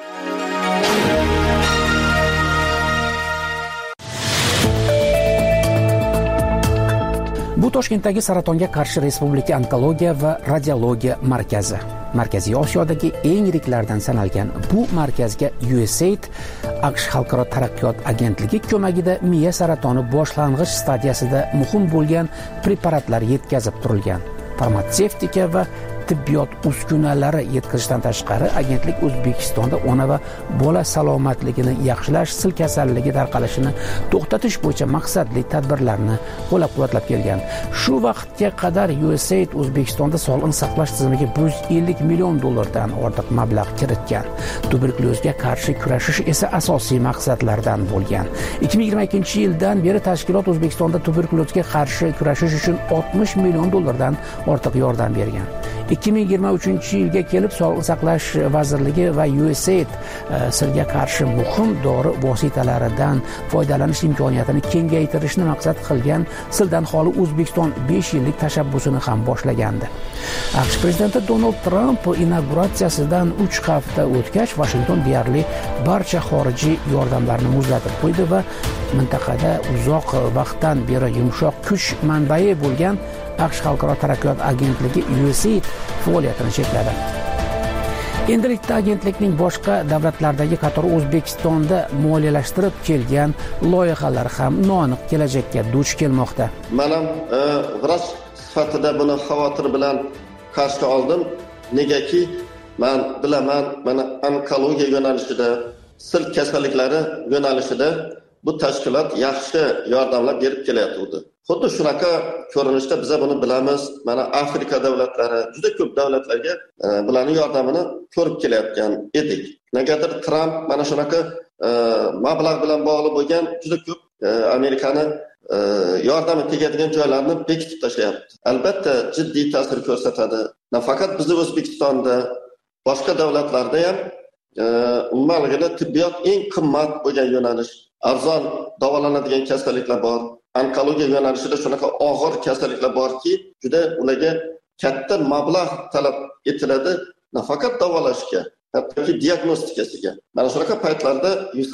Bu Toshkentdagi saratonga qarshi Respublika onkologiya va radiologiya markazi. Markaziy Osiyodagi eng yiriklardan sanalgan bu markazga USAID AQSh Xalqaro taraqqiyot agentligi ko'magida miya saratoni boshlang'ich stadiyasida muhim bo'lgan preparatlar yetkazib turilgan. Farmatsevtika va tibbiyot uskunalari yetkazishdan tashqari agentlik O'zbekistonda ona va bola salomatligini yaxshilash, sil kasalligi tarqalishini to'xtatish bo'yicha maqsadli tadbirlarni qo'llab-quvvatlab kelgan. Shu vaqtga qadar USAID O'zbekistonda sog'liqni saqlash tizimiga $150 million ortiq mablag' kiritgan. Tuberkulyozga qarshi kurashish esa asosiy maqsadlardan bo'lgan. 2022-yildan beri tashkilot O'zbekistonda tuberkulyozga qarshi kurashish uchun $60 million ortiq yordam bergan. 2023-yilga kelib Sog'liqni saqlash vazirligi va USAID silga qarshi muhim dori vositalaridan foydalanish imkoniyatini kengaytirishni maqsad qilgan sildan xoli O'zbekiston 5 yillik tashabbusini ham boshlagandi. AQSh prezidenti Donald Tramp inauguratsiyasidan 3 hafta o'tgach Washington deyarli barcha xorijiy yordamlarni muzlatib qo'ydi va mintaqada uzoq vaqtdan beri yumshoq kuch manbai bo'lgan AQSh Xalqaro taraqqiyot agentligi USAID faoliyatini chekladi. Endilikda agentlikning boshqa davlatlardagi qatori O'zbekistonda moliyalashtirib kelgan loyihalar ham noaniq kelajakka duch kelmoqda. Men ham vrach sifatida buni xavotir bilan qarshi oldim. Negaki men bilaman, mana onkologiya yo'nalishida, sil kasalliklari yo'nalishida bu tashkilot yaxshi yordamlar berib kelyapti. Xuddi shunaqa ko'rinishda biz buni bilamiz. Mana Afrika davlatlari, juda ko'p davlatlarga bularning yordamini ko'rib kelayotgan edik. Negadir Tramp mana shunaqa mablag' bilan bog'liq bo'lgan juda ko'p Amerikani yordami tegadigan joylarni bekitib tashlayapti. Albatta jiddiy ta'sir ko'rsatadi. Nafaqat bizning O'zbekistonda, boshqa davlatlarda ham umuman tibbiyot eng qimmat bo'lgan yo'nalish, arzon davolanadigan kasalliklar bor. Onkologiya yo'nalishida shunaqa og'ir kasalliklar borki, juda ularga katta mablag' talab etiladi, nafaqat davolashga, hattoki diagnostikasiga. Mana shunaqa paytlarda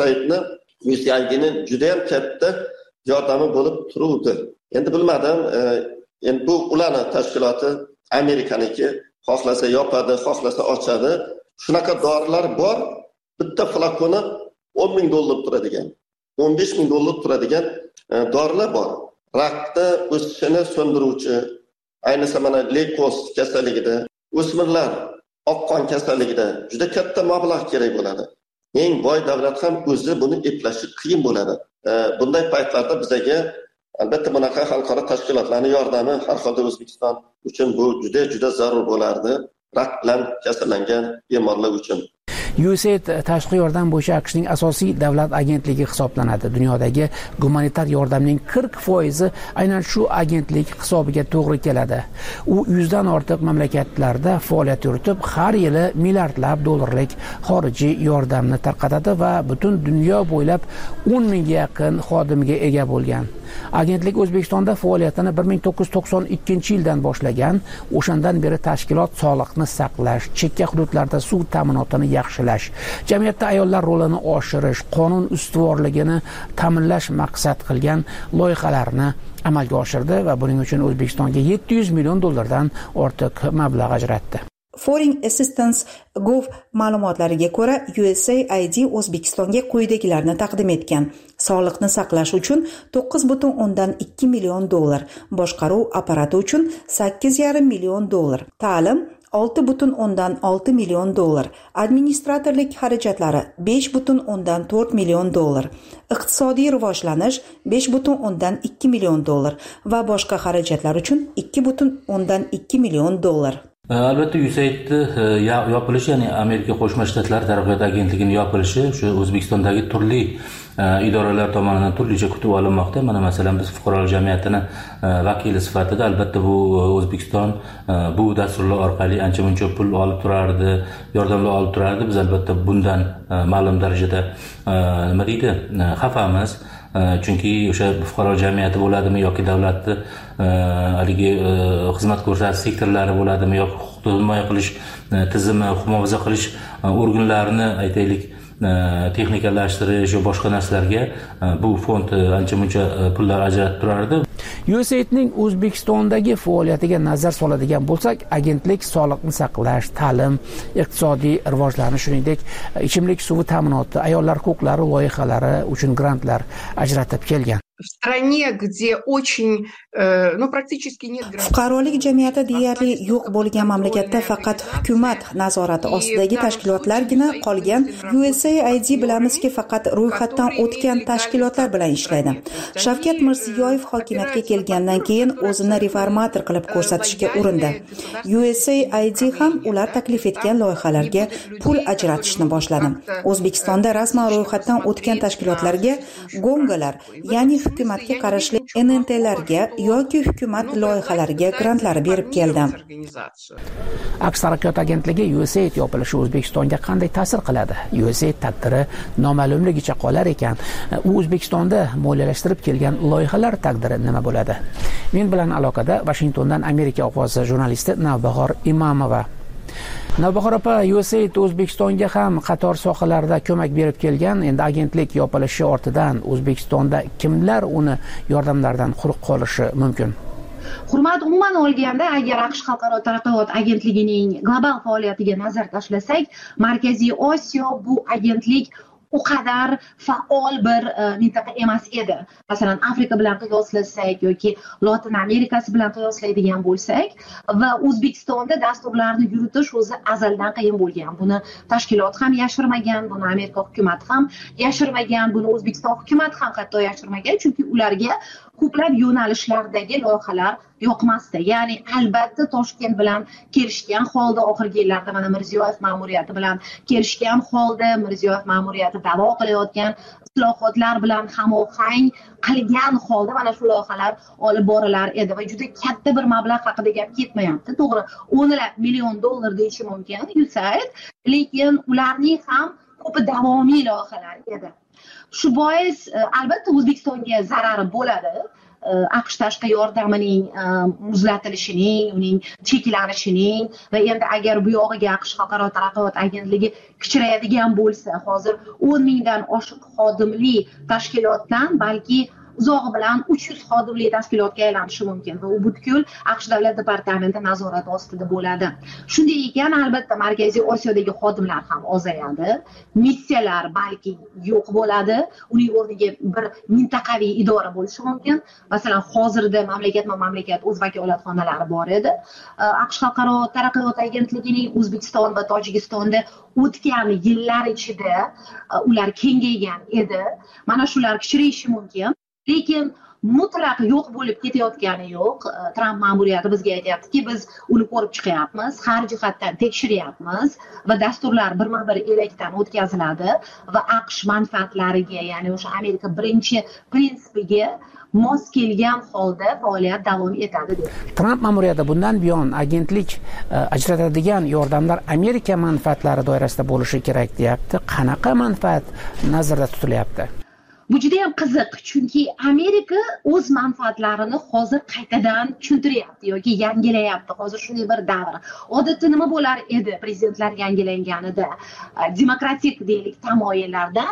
USAIDning juda ham katta yordami bo'lib turuvdi. Endi bilmadim, endi bu ularning tashkiloti Amerikaniki, xohlasa yopadi, xohlasa ochadi. Shunaqa dorilar bor, bitta flakoni $10,000 turadigan, $15,000 turadigan dorilar bor. Rakni o'sishini so'ndiruvchi, ayniqsa mana leykoz kasalligida, o'smirlar oqqon kasalligida juda katta mablag' kerak bo'ladi. Eng boy davlat ham o'zi buni eplashi qiyin bo'ladi. Bunday paytlarda bizga albatta bunaqa xalqaro tashkilotlarning yordami har holda O'zbekiston uchun bu juda zarur bo'lardi. Rak bilan kasallangan bemorlar uchun. USAID tashqi yordam bo'yicha AQShning asosiy davlat agentligi hisoblanadi. Dunyodagi gumanitar yordamning 40% aynan shu agentlik hisobiga to'g'ri keladi. U 100 dan ortiq mamlakatlarda faoliyat yuritib, har yili milliardlab dollarlik xorijiy yordamni tarqatadi va butun dunyo bo'ylab 10 mingga yaqin xodimga ega bo'lgan. Agentlik O'zbekistonda faoliyatini 1992-yildan boshlagan. O'shandan beri tashkilot sog'liqni saqlash, chekka hududlarda suv ta'minotini yaxshilash, jamiyatda ayollar rolini oshirish, qonun ustuvorligini ta'minlash maqsad qilgan loyihalarni amalga oshirdi va buning uchun O'zbekistonga $700 million ortiq mablag' ajratdi. Foreign Assistance Gov ma'lumotlariga ko'ra, USAID O'zbekistonga quyidagilarni taqdim etgan: sog'liqni saqlash uchun 9,2 million dollar, boshqaruv apparati uchun 8,5 million dollar, ta'lim 6,6 million dollar, administratorlik xarajatlari 5,4 million dollar, iqtisodiy rivojlanish 5,2 million dollar va boshqa xarajatlar uchun 2,2 million dollar. Albatta USAIDni yopilishi, ya'ni Amerika Qo'shma Shtatlari taraqqiyot agentligining yopilishi o'sha O'zbekistondagi turli idoralar tomonidan turlicha kutib olinmoqda. Mana masalan biz fuqarolar jamiyatini vakili sifatida albatta bu O'zbekiston bu dasturlar orqali ancha-muncha pul olib turardi, yordamlar olib turardi. Biz albatta bundan ma'lum darajada nima deydi, xafamiz. Chunki o'sha fuqaro jamiyati bo'ladimi yoki davlatni haligi xizmat ko'rsatish sektorlari bo'ladimi yoki huquqni himoya qilish tizimi, muhofaza qilish organlarini aytaylik texnikalashtirish va boshqa narsalarga bu fond ancha-muncha pullar ajratib turardi. USAIDning O'zbekistondagi faoliyatiga nazar soladigan bo'lsak, agentlik sog'liqni saqlash, ta'lim, iqtisodiy rivojlanish, shuningdek ichimlik suvi ta'minoti, ayollar huquqlari loyihalari uchun grantlar ajratib kelgan. В стране, где очень, практически нет граждан. Fuqarolik jamiyati deyarli yo'q bo'lgan mamlakatda faqat hukumat nazorati ostidagi tashkilotlargina qolgan. USAID bilamizki, faqat ro'yxatdan o'tgan tashkilotlar bilan ishlaydi. Shavkat Mirziyoyev hokimiyatga kelgandan keyin o'zini reformator qilib ko'rsatishga urindi. USAID ham ular taklif etgan loyihalarga pul ajratishni boshladi. O'zbekistonda rasman ro'yxatdan o'tgan tashkilotlarga gongalar, ya'ni hukumatga qarashli NNTlarga yoki hukumat loyihalariga grantlar berib keldi. Aqsh taraqqiyot agentligi USAID yopilishi O'zbekistonga qanday ta'sir qiladi? USAID taqdiri noma'lumligicha qolar ekan, u O'zbekistonda moliyalashtirib kelgan loyihalar taqdiri nima bo'ladi? Men bilan aloqada Washingtondan Amerika ovozi jurnalisti Navbahor Imamova. Navbahor opa, USAID O'zbekistonga ham qator sohalarda ko'mak berib kelgan. Endi agentlik yopilishi ortidan O'zbekistonda kimlar uni yordamlardan quruq qolishi mumkin? Hurmat, umuman olganda, agar AQSh Xalqaro taraqqiyot agentligining global faoliyatiga nazar tashlasak, Markaziy Osiyo bu agentlik u qadar faol bir mintaqa emas edi. Masalan, Afrika bilan qiyoslasak yoki Lotin Amerikasi bilan qiyoslaydigan bo'lsak va O'zbekistonda dasturlarni yuritish o'zi azaldan qiyin bo'lgan. Buni tashkilot ham yashirmagan, buni Amerika hukumati ham yashirmagan, buni O'zbekiston hukumati ham hatto yashirmagan, chunki ularga ko'plab yo'nalishlardagi loyihalar yoqmasdi. Ya'ni albatta Toshkent bilan kelishgan holda oxirgi yillarda mana Mirziyoyev ma'muriyati bilan kelishgan holda Mirziyoyev ma'muriyati da'vo qilayotgan islohotlar bilan hamohang qilgan holda mana shu loyihalar olib borilar edi va juda katta bir mablag' haqida gap ketmayapti. To'g'ri, o'nlab million dollar deyishi mumkin USAID, lekin ularning ham ko'pi davomiy loyihalar edi. Shu bois albatta O'zbekistonga zarari bo'ladi. AQSh tashqi yordamining muzlatilishining, uning cheklanishining va endi agar bu yog'iga AQSh Xalqaro taraqqiyot agentligi kichrayadigan bo'lsa, hozir 10 mingdan oshiq xodimli tashkilotdan balki uzog'i bilan 300 xodimli tashkilotga aylanishi mumkin va u butkul AQSh davlat departamenti nazorati ostida bo'ladi. Shunday ekan, albatta Markaziy Osiyodagi xodimlar ham ozayadi, missiyalar balki yo'q bo'ladi, uning o'rniga bir mintaqaviy idora bo'lishi mumkin. Masalan, hozirda mamlakat o'z vakolatxonalari bor edi. AQSh Xalqaro taraqqiyot agentligining O'zbekiston va Tojikistonda o'tgan yillar ichida ular kengaygan edi. Mana shular kichrayishi mumkin. Lekin mutlaq yo'q bo'lib ketayotgani yo'q. Tramp ma'muriyati bizga aytayaptiki, biz uni ko'rib chiqyapmiz, har jihatdan tekshiryapmiz va dasturlar birma-bir elakdan o'tkaziladi va AQSh manfaatlariga, ya'ni o'sha Amerika birinchi prinsipiga mos kelgan holda faoliyat davom etadi deb. Tramp ma'muriyati bundan buyon agentlik ajratadigan yordamlar Amerika manfaatlari doirasida bo'lishi kerak deyapti. Qanaqa manfaat nazarda tutilyapti? Bu juda ham qiziq, chunki Amerika o'z manfaatlarini hozir qaytadan tushuntiryapti yoki yangilayapti. Hozir shunday bir davr. Odatda nima bo'lar edi prezidentlar yangilanganida? Demokratik deylik tamoyillardan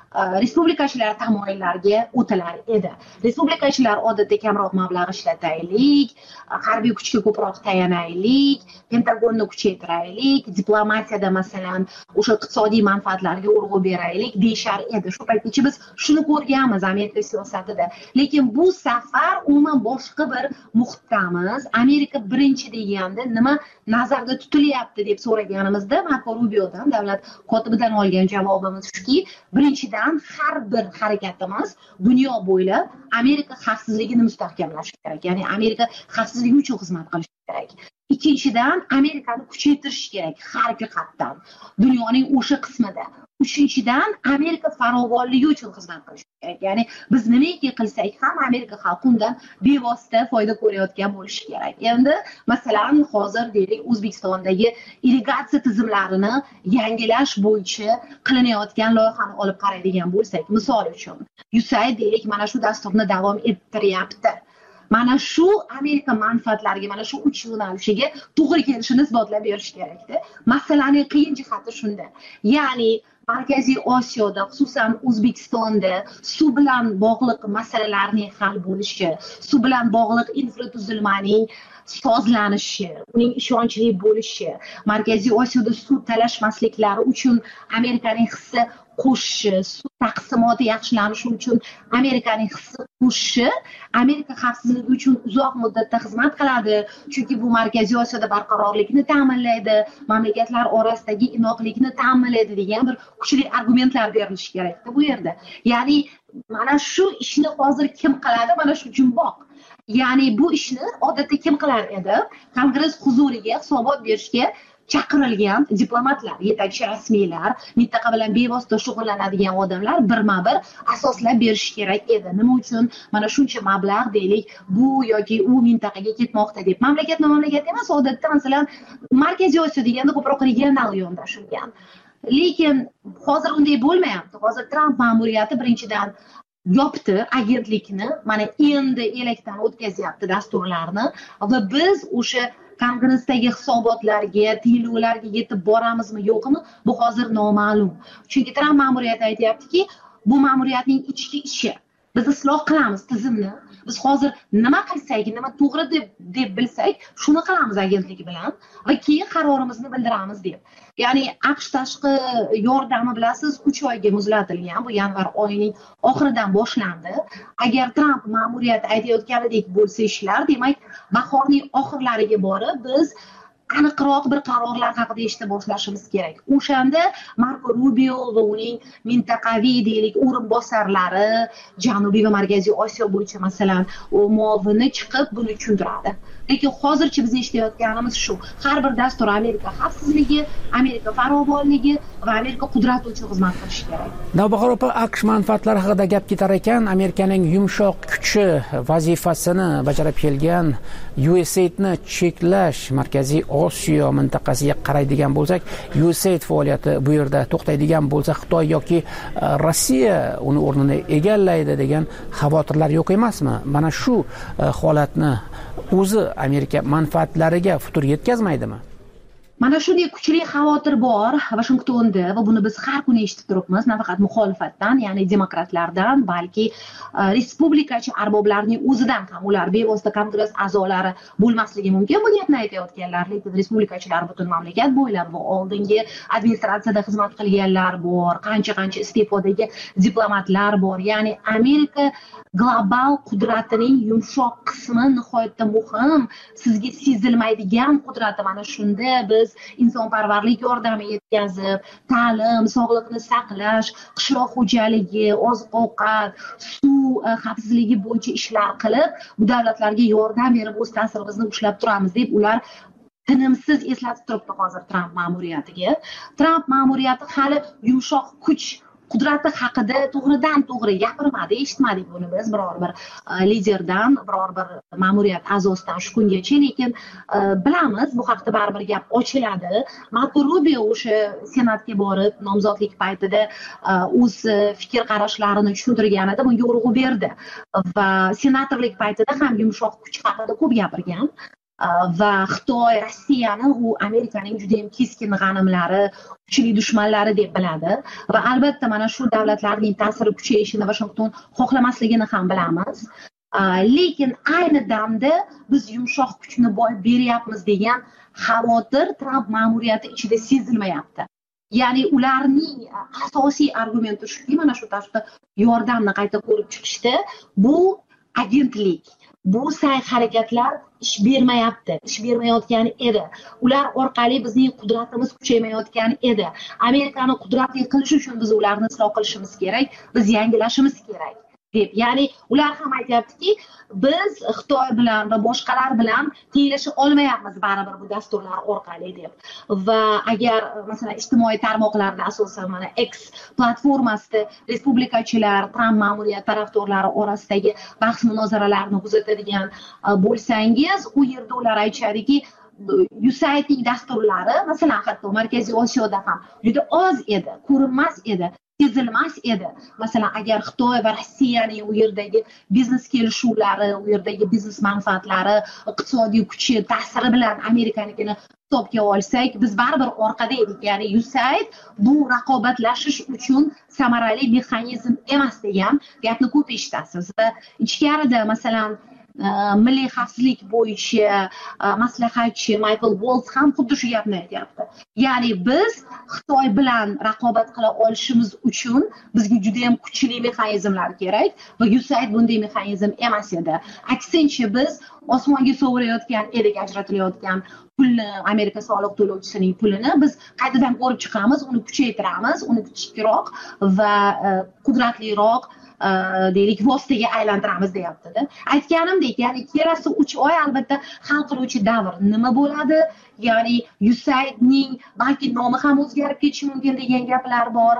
respublikachilar tamoyillariga o'tilar edi. Respublikachilar odatda kamroq mablag' ishlataylik, harbiy kuchga ko'proq tayanaylik, Pentagonni kuchaytiraylik, diplomatiyada masalan o'sha iqtisodiy manfaatlarga urg'u beraylik deyshar edi. Shu paytgacha biz shuni ko'rganmiz Amerika siyosatida. Lekin bu safar umuman boshqa bir muhitdamiz. Amerika birinchi deganda nima nazarda tutilyapti deb so'raganimizda Marko Rubiodan, davlat kotibidan olgan javobimiz shuki, birinchidan har bir harakatimiz dunyo bo'ylab Amerika xavfsizligini mustahkamlash kerak. Ya'ni Amerika xavfsizligi uchun xizmat qilish kerak. Ikkinchidan Amerikani kuchaytirish kerak har jihatdan, dunyoning o'sha qismida. Uchinchidan Amerika farovonligi uchun xizmat qilish kerak. Ya'ni biz nimaki qilsak ham Amerika xalqi undan bevosita foyda ko'rayotgan bo'lishi kerak. Endi masalan hozir deylik O'zbekistondagi irrigatsiya tizimlarini yangilash bo'yicha qilinayotgan loyihani olib qaraydigan bo'lsak, misol uchun USAID deylik mana shu dasturni davom ettiryapti. Mana shu Amerika manfaatlariga, mana shu uch yo'nalishiga to'g'ri kelishini isbotlab berish kerakda. Masalaning qiyin jihati shunda. Ya'ni Markaziy Osiyoda, xususan O'zbekistonda suv bilan bog'liq masalalarning hal bo'lishi, suv bilan bog'liq infratuzilmaning sozlanishi, uning ishonchli bo'lishi, Markaziy Osiyoda suv talashmasliklari uchun Amerikaning hissi qo'shishi, suv taqsimoti yaxshilanishi uchun Amerikaning hissi qo'shishi Amerika xavfsizligi uchun uzoq muddatda xizmat qiladi, chunki bu Markaziy Osiyoda barqarorlikni ta'minlaydi, mamlakatlar orasidagi inoqlikni ta'minlaydi degan bir kuchli argumentlar berilishi kerak bu yerda. Ya'ni mana shu ishni hozir kim qiladi? Mana shu jumboq. Ya'ni bu ishni odatda kim qilar edi? Kongress huzuriga hisobot berishga chaqirilgan diplomatlar, yetakchi rasmiylar, mintaqa bilan bevosita shug'ullanadigan odamlar birma-bir asoslab berish kerak edi. Nima uchun mana shuncha mablag' deylik bu yoki u mintaqaga ketmoqda deb. Mamlakat emas, odatda masalan Markaziy Osiyo deganda ko'proq regional yondashilgan. Lekin hozir unday bo'lmayapti. Hozir Tramp ma'muriyati birinchidan yopdi agentlikni, mana endi elakdan o'tkazyapti dasturlarni va biz o'sha Kongressdagi hisobotlarga, tiyinlovlarga yetib boramizmi, yo'qmi, bu hozir noma'lum. Chunki Tramp ma'muriyati aytayaptiki, bu ma'muriyatning ichki ishi. Biz isloh qilamiz tizimni. Biz hozir nima qilsak, nima to'g'ri deb bilsak, shuni qilamiz agentlik bilan va keyin qarorimizni bildiramiz deb. Ya'ni AQSh tashqi yordami bilasiz 3 oyga muzlatilgan. Bu yanvar oyining oxiridan boshlandi. Agar Tramp ma'muriyati aytayotganidek bo'lsa ishlar, demak, bahorning oxirlariga borib biz aniqroq bir qarorlar haqida eshita boshlashimiz kerak. O'shanda Marko Rubio va uning mintaqaviy deylik o'rinbosarlari Janubiy va Markaziy Osiyo bo'yicha masalan muovini chiqib buni tushuntiradi. Lekin hozircha biz eshitayotganimiz shu. Har bir dastur Amerika xavfsizligi, Amerika farovonligi va Amerika qudrati uchun xizmat qilishi kerak. Navbahor opa, AQSh manfaatlari haqida gap ketar ekan, Amerikaning yumshoq kuchi vazifasini bajarib kelgan USAIDni cheklash, Markaziy Osiyo mintaqasiga qaraydigan bo'lsak, USAID faoliyati bu yerda to'xtaydigan bo'lsa, Xitoy yoki Rossiya uni o'rnini egallaydi degan xavotirlar yo'q emasmi? Mana shu holatni o'zi Amerika manfaatlariga futur yetkazmaydimi? Mana shunday kuchli xavotir bor Vashingtonda va buni biz har kuni eshitib turibmiz, nafaqat muxolifatdan, ya'ni demokratlardan, balki respublikachi arboblarning o'zidan ham. Ular bevosita kongress a'zolari bo'lmasligi mumkin bu gapni aytayotganlar, lekin respublikachilar butun mamlakat bo'ylab va oldingi administratsiyada xizmat qilganlar bor, qancha iste'fodagi diplomatlar bor. Ya'ni Amerika global qudratining yumshoq qismi nihoyatda muhim, sizga sezilmaydigan qudrati. Mana shunda biz insonparvarlik yordami yetkazib, ta'lim, sog'liqni saqlash, qishloq xo'jaligi, oziq-ovqat, suv xavfsizligi bo'yicha ishlar qilib, bu davlatlarga yordam berib o'z ta'sirimizni ushlab turamiz deb ular tinimsiz eslatib turibdi hozir Tramp ma'muriyatiga. Tramp ma'muriyati hali yumshoq kuch qudrati haqida to'g'ridan to'g'ri gapirmadi, eshitmadik buni biz biror bir liderdan, biror bir ma'muriyat a'zosidan shu kungacha, lekin bilamiz bu haqda baribir gap ochiladi. Marko Rubio o'sha senatga borib nomzodlik paytida o'z fikr qarashlarini tushuntirganida bunga urg'u berdi va senatorlik paytida ham yumshoq kuch haqida ko'p gapirgan. va Xitoy Rossiyani u Amerikaning juda ham keskin g'animlari, kuchli dushmanlari deb biladi va albatta mana shu davlatlarning ta'siri kuchayishini Washington xohlamasligini ham bilamiz. Lekin ayni damda biz yumshoq kuchni boy beryapmiz degan xavotir Trump ma'muriyati ichida sezilmayapti. Ya'ni ularning asosiy argumenti shuki, mana shu tashqi yordamni qayta ko'rib chiqishdi. Bu agentlik, bu sa'y-harakatlar ish bermayapti, ish bermayotgan edi. Ular orqali bizning qudratimiz kuchaymayotgan edi. Amerikani qudratli qilish uchun biz ularni isloh qilishimiz kerak, biz yangilashimiz kerak deb. Ya'ni ular ham aytayaptiki, biz Xitoy bilan va boshqalar bilan tenglasha olmayapmiz baribir bu dasturlar orqali deb. Va agar masalan ijtimoiy tarmoqlarda asosan mana X platformasida respublikachilar, Trump ma'muriyati tarafdorlari orasidagi bahs munozaralarni kuzatadigan bo'lsangiz, u yerda ular aytishadiki, USAIDning dasturlari masalan hatto Markaziy Osiyoda ham juda oz edi, ko'rinmas edi, sezilmas edi. Masalan, agar Xitoy va Rossiyaning u yerdagi biznes kelishuvlari, u yerdagi biznes manfaatlari, iqtisodiy kuchi, ta'siri bilan Amerikanikini hisobga olsak, biz baribir orqada edik. Ya'ni USAID bu raqobatlashish uchun samarali mexanizm emas degan gapni ko'p eshitasiz. Va ichkarida masalan milliy xavfsizlik bo'yicha maslahatchi Michael Waltz ham xuddi shu gapni aytyapti. Ya'ni biz Xitoy bilan raqobat qila olishimiz uchun bizga juda ham kuchli mexanizmlar kerak va USAID bunday mexanizm emas edi. Aksincha biz osmonga sovurayotgan edik ajratilayotgan pulni, Amerika soliq to'lovchisining pulini biz qaytadan ko'rib chiqamiz, uni kuchaytiramiz, uni kichikroq va qudratliroq deylik vositaga aylantiramiz deyapti-da. Aytganimdek, ya'ni kelasi 3 oy albatta hal qiluvchi davr nima bo'ladi? Ya'ni USAIDning balki nomi ham o'zgarib ketishi mumkin degan gaplar bor.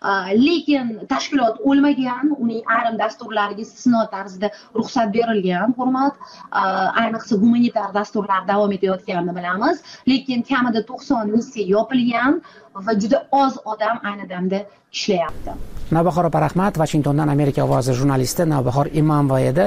Lekin tashkilot o'lmagan, uning ayrim dasturlariga istisno tarzda ruxsat berilgan, hurmat. Ayniqsa gumanitar dasturlar davom etayotganini bilamiz, lekin kamida 90 missiya yopilgan va juda oz odam ayni damda ishlayapti. Navbahor Rahmat, Washingtondan Amerika ovozi jurnalisti Navbahor Imamova edi.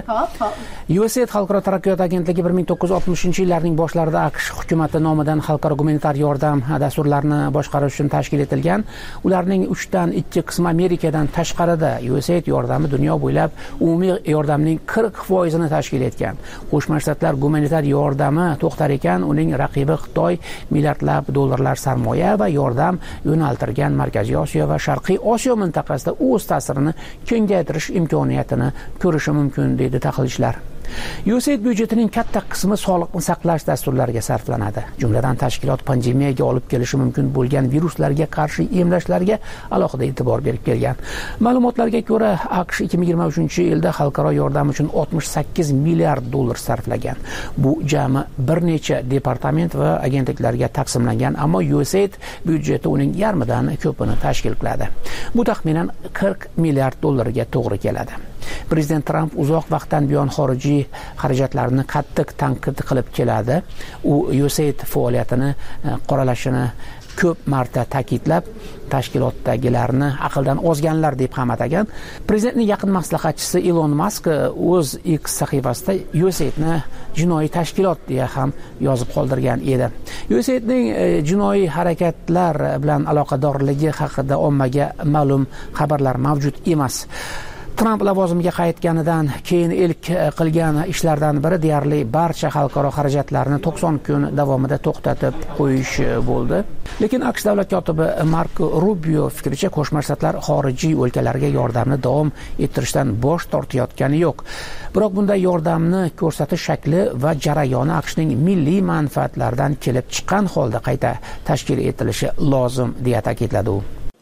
USAID Xalqaro taraqqiyot agentligi 1960-yillarning boshlarida AQSh hukumati nomidan xalqaro gumanitar yordam dasturlarini boshqarish uchun tashkil etilgan. Ularning 3dan 2 qismi Amerikadan tashqarida. USAID yordami dunyo bo'ylab umumiy yordamning 40% tashkil etgan. Qo'shma Shtatlar gumanitar yordami to'xtar ekan, uning raqibi Xitoy milliardlab dollarlar sarmoya va yordam yo'naltirgan Markaziy Osiyo va Sharqiy Osiyo mintaqasida o'z ta'sirini kengaytirish imkoniyatini ko'rishi mumkin deydi tahlilchilar. USAID byudjetining katta qismi sog'liqni saqlash dasturlariga sarflanadi. Jumladan tashkilot pandemiyaga olib kelishi mumkin bo'lgan viruslarga qarshi emlashlarga alohida e'tibor berib kelgan. Ma'lumotlarga ko'ra, AQSh 2023-yilda xalqaro yordam uchun 68 milliard dollar sarflagan. Bu jami bir necha departament va agentliklarga taqsimlangan, ammo USAID byudjeti uning yarmidan ko'pini tashkil qiladi. Bu taxminan 40 milliard dollarga to'g'ri keladi. Prezident Trump uzoq vaqtdan buyon xorijiy xarajatlarni qattiq tanqid qilib keladi. U USAID faoliyatini qoralashini ko'p marta ta'kidlab, tashkilotdagilarni aqldan ozganlar deb ham atagan. Prezidentning yaqin maslahatchisi Elon Musk o'z X sahifasida USAIDni jinoiy tashkilot deya ham yozib qoldirgan edi. USAIDning jinoiy harakatlar bilan aloqadorligi haqida ommaga ma'lum xabarlar mavjud emas. Trump lavozimiga qaytganidan keyin ilk qilgan ishlardan biri deyarli barcha xalqaro xarajatlarni 90 kun davomida to'xtatib qo'yish bo'ldi. Lekin AQSh davlat kotibi Marko Rubio fikricha, Qo'shma Shtatlar xorijiy o'lkalarga yordamni davom ettirishdan bosh tortayotgani yo'q. Biroq bunday yordamni ko'rsatish shakli va jarayoni AQShning milliy manfaatlaridan kelib chiqqan holda qayta tashkil etilishi lozim deya ta'kidladi u.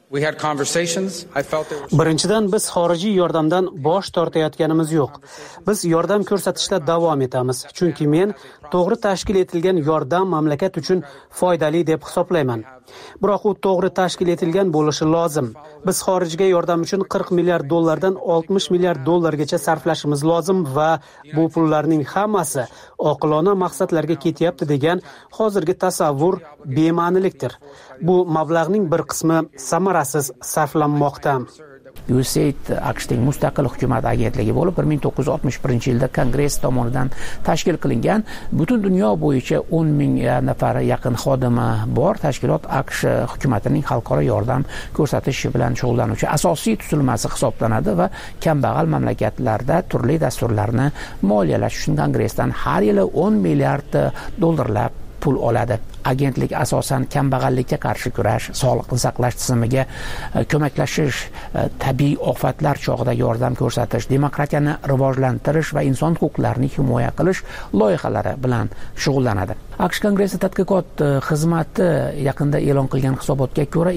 Birinchidan, biz xorijiy yordamdan bosh tortayotganimiz yo'q. Biz yordam ko'rsatishda davom etamiz, chunki men to'g'ri tashkil etilgan yordam mamlakat uchun foydali deb hisoblayman. Biroq u to'g'ri tashkil etilgan bo'lishi lozim. Biz xorijga yordam uchun 40 milliard dollardan 60 milliard dollargacha sarflashimiz lozim va bu pullarning hammasi oqilona maqsadlarga ketyapti degan hozirgi tasavvur bema'nilikdir. Bu mablag'ning bir qismi samarasiz sarflanmoqda. USAID AQShning mustaqil hukumat agentligi bo'lib 1961-yilda Kongress tomonidan tashkil qilingan. Butun dunyo bo'yicha 10 ming nafar yaqin xodimi bor tashkilot AQSh hukumatining xalqaro yordam ko'rsatish bilan shug'ullanuvchi asosiy tuzilmasi hisoblanadi va kambag'al mamlakatlarda turli dasturlarni moliyalash uchun Kongressdan har yili 10 milliard dollarlab pul oladi. Agentlik asosan kambag'allikka qarshi kurash, sog'liqni saqlash tizimiga ko'maklashish, tabiiy ofatlar chog'ida yordam ko'rsatish, demokratiyani rivojlantirish va inson huquqlarini himoya qilish loyihalari bilan shug'ullanadi. AQSh Kongressi tadqiqot xizmati yaqinda e'lon qilgan hisobotga ko'ra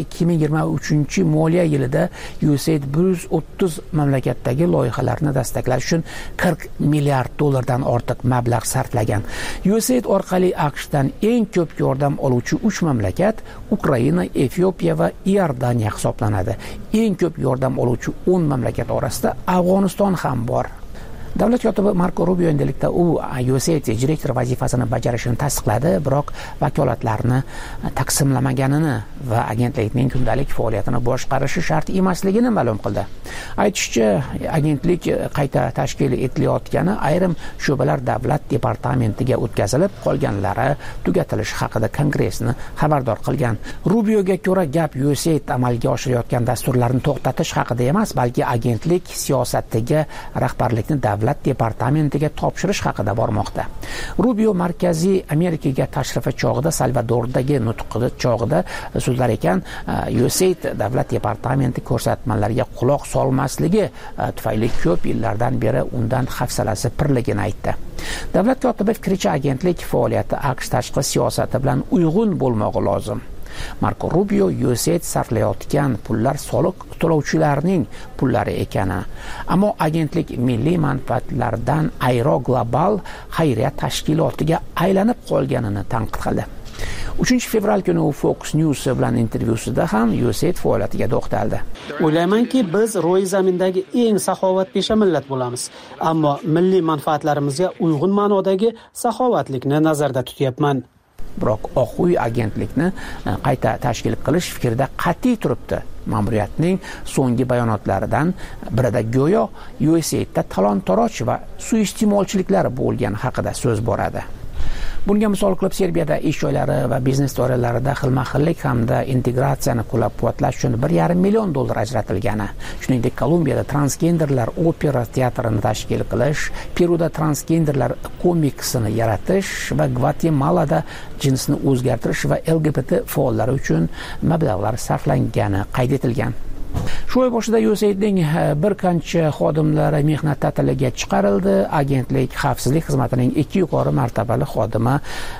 2023-moliya yilida USAID 130 mamlakatdagi loyihalarni dastaqlash uchun 40 milliard dollardan ortiq mablag' sarflagan. USAID orqali AQShdan eng ko'p yordam oluvchi 3 mamlakat Ukraina, Efiopiya va Iordaniya hisoblanadi. Eng ko'p yordam oluvchi 10 mamlakat orasida Afg'oniston ham bor. Davlat kotibi Marko Rubio endilikda u USAID direktor vazifasini bajarishini tasdiqladi, biroq vakolatlarni taqsimlamaganini va agentlikning kundalik faoliyatini boshqarishi shart emasligini ma'lum qildi. Aytishicha, agentlik qayta tashkil etilayotgani ayrim sho'balar davlat departamentiga o'tkazilib, qolganlari tugatilishi haqida Kongressni xabardor qilgan. Rubioga ko'ra gap USAID amalga oshirayotgan dasturlarni to'xtatish haqida emas, balki agentlik siyosatiga rahbarlikni davlat departamentiga topshirish haqida bormoqda. Rubio Markaziy Amerikaga tashrifi chog'ida Salvadordagi nutqi chog'ida so'zlar ekan, USAID davlat departamenti ko'rsatmalariga quloq solmasligi tufayli ko'p yillardan beri undan hafsalasi pirligini aytdi. Davlat kotibi fikricha, agentlik faoliyati AQSh tashqi siyosati bilan uyg'un bo'lmog'i lozim. Marko Rubio USAID sarflayotgan pullar soliq to'lovchilarning pullari ekani, ammo agentlik milliy manfaatlardan ayro global xayriya tashkilotiga aylanib qolganini tanqid qildi. 3-fevral kuni u Fox News bilan intervyusida ham USAID faoliyatiga to'xtaldi. O'ylaymanki, biz ro'y zamindagi eng saxovatpesha millat bo'lamiz, ammo milliy manfaatlarimizga uyg'un ma'nodagi saxovatlikni nazarda tutyapman. Biroq Oq uy agentlikni qayta tashkil qilish fikrida qat'iy turibdi. Ma'muriyatning so'nggi bayonotlaridan birida go'yo USAIDda talon-toroj va suiiste'molchiliklar bo'lgani haqida so'z boradi. Bunga misol qilib Serbiyada ish joylari va biznes doiralarida xilma-xillik hamda integratsiyani qo'llab-quvvatlash uchun 1,5 million dollar ajratilgani, shuningdek Kolumbiyada transgenderlar opera teatrini tashkil qilish, Peruda transgenderlar komiksini yaratish va Gvatemalada jinsni o'zgartirish va LGBT faollari uchun mablag'lar sarflangani qayd etilgan. Shu oy boshida USAIDning bir qancha xodimlari mehnat ta'tiliga chiqarildi. Agentlik xavfsizlik xizmatining 2 yuqori martabali xodimi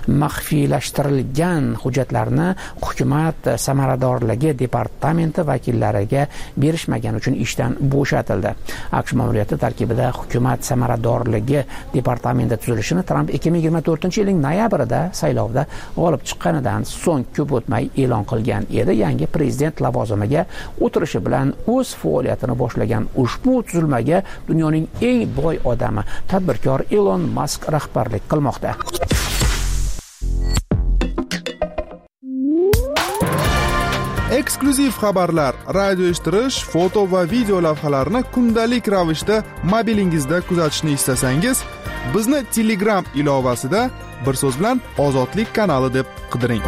maxfiylashtirilgan hujjatlarni hukumat samaradorligi departamenti vakillariga berishmagani uchun ishdan bo'shatildi. AQSh ma'muriyati tarkibida hukumat samaradorligi departamenti tuzilishini Trump 2024-yilning noyabrida saylovda g'olib chiqqanidan so'ng ko'p o'tmay e'lon qilgan edi. Yangi prezident lavozimiga o'tirishi bilan o'z faoliyatini boshlagan ushbu tuzilmaga dunyoning eng boy odami tadbirkor Elon Musk rahbarlik qilmoqda. Eksklyuziv xabarlar, radio eshittirish, foto va video lavhalarni kundalik ravishda mobilingizda kuzatishni istasangiz, bizni Telegram ilovasida bir so'z bilan Ozodlik kanali deb qidiring.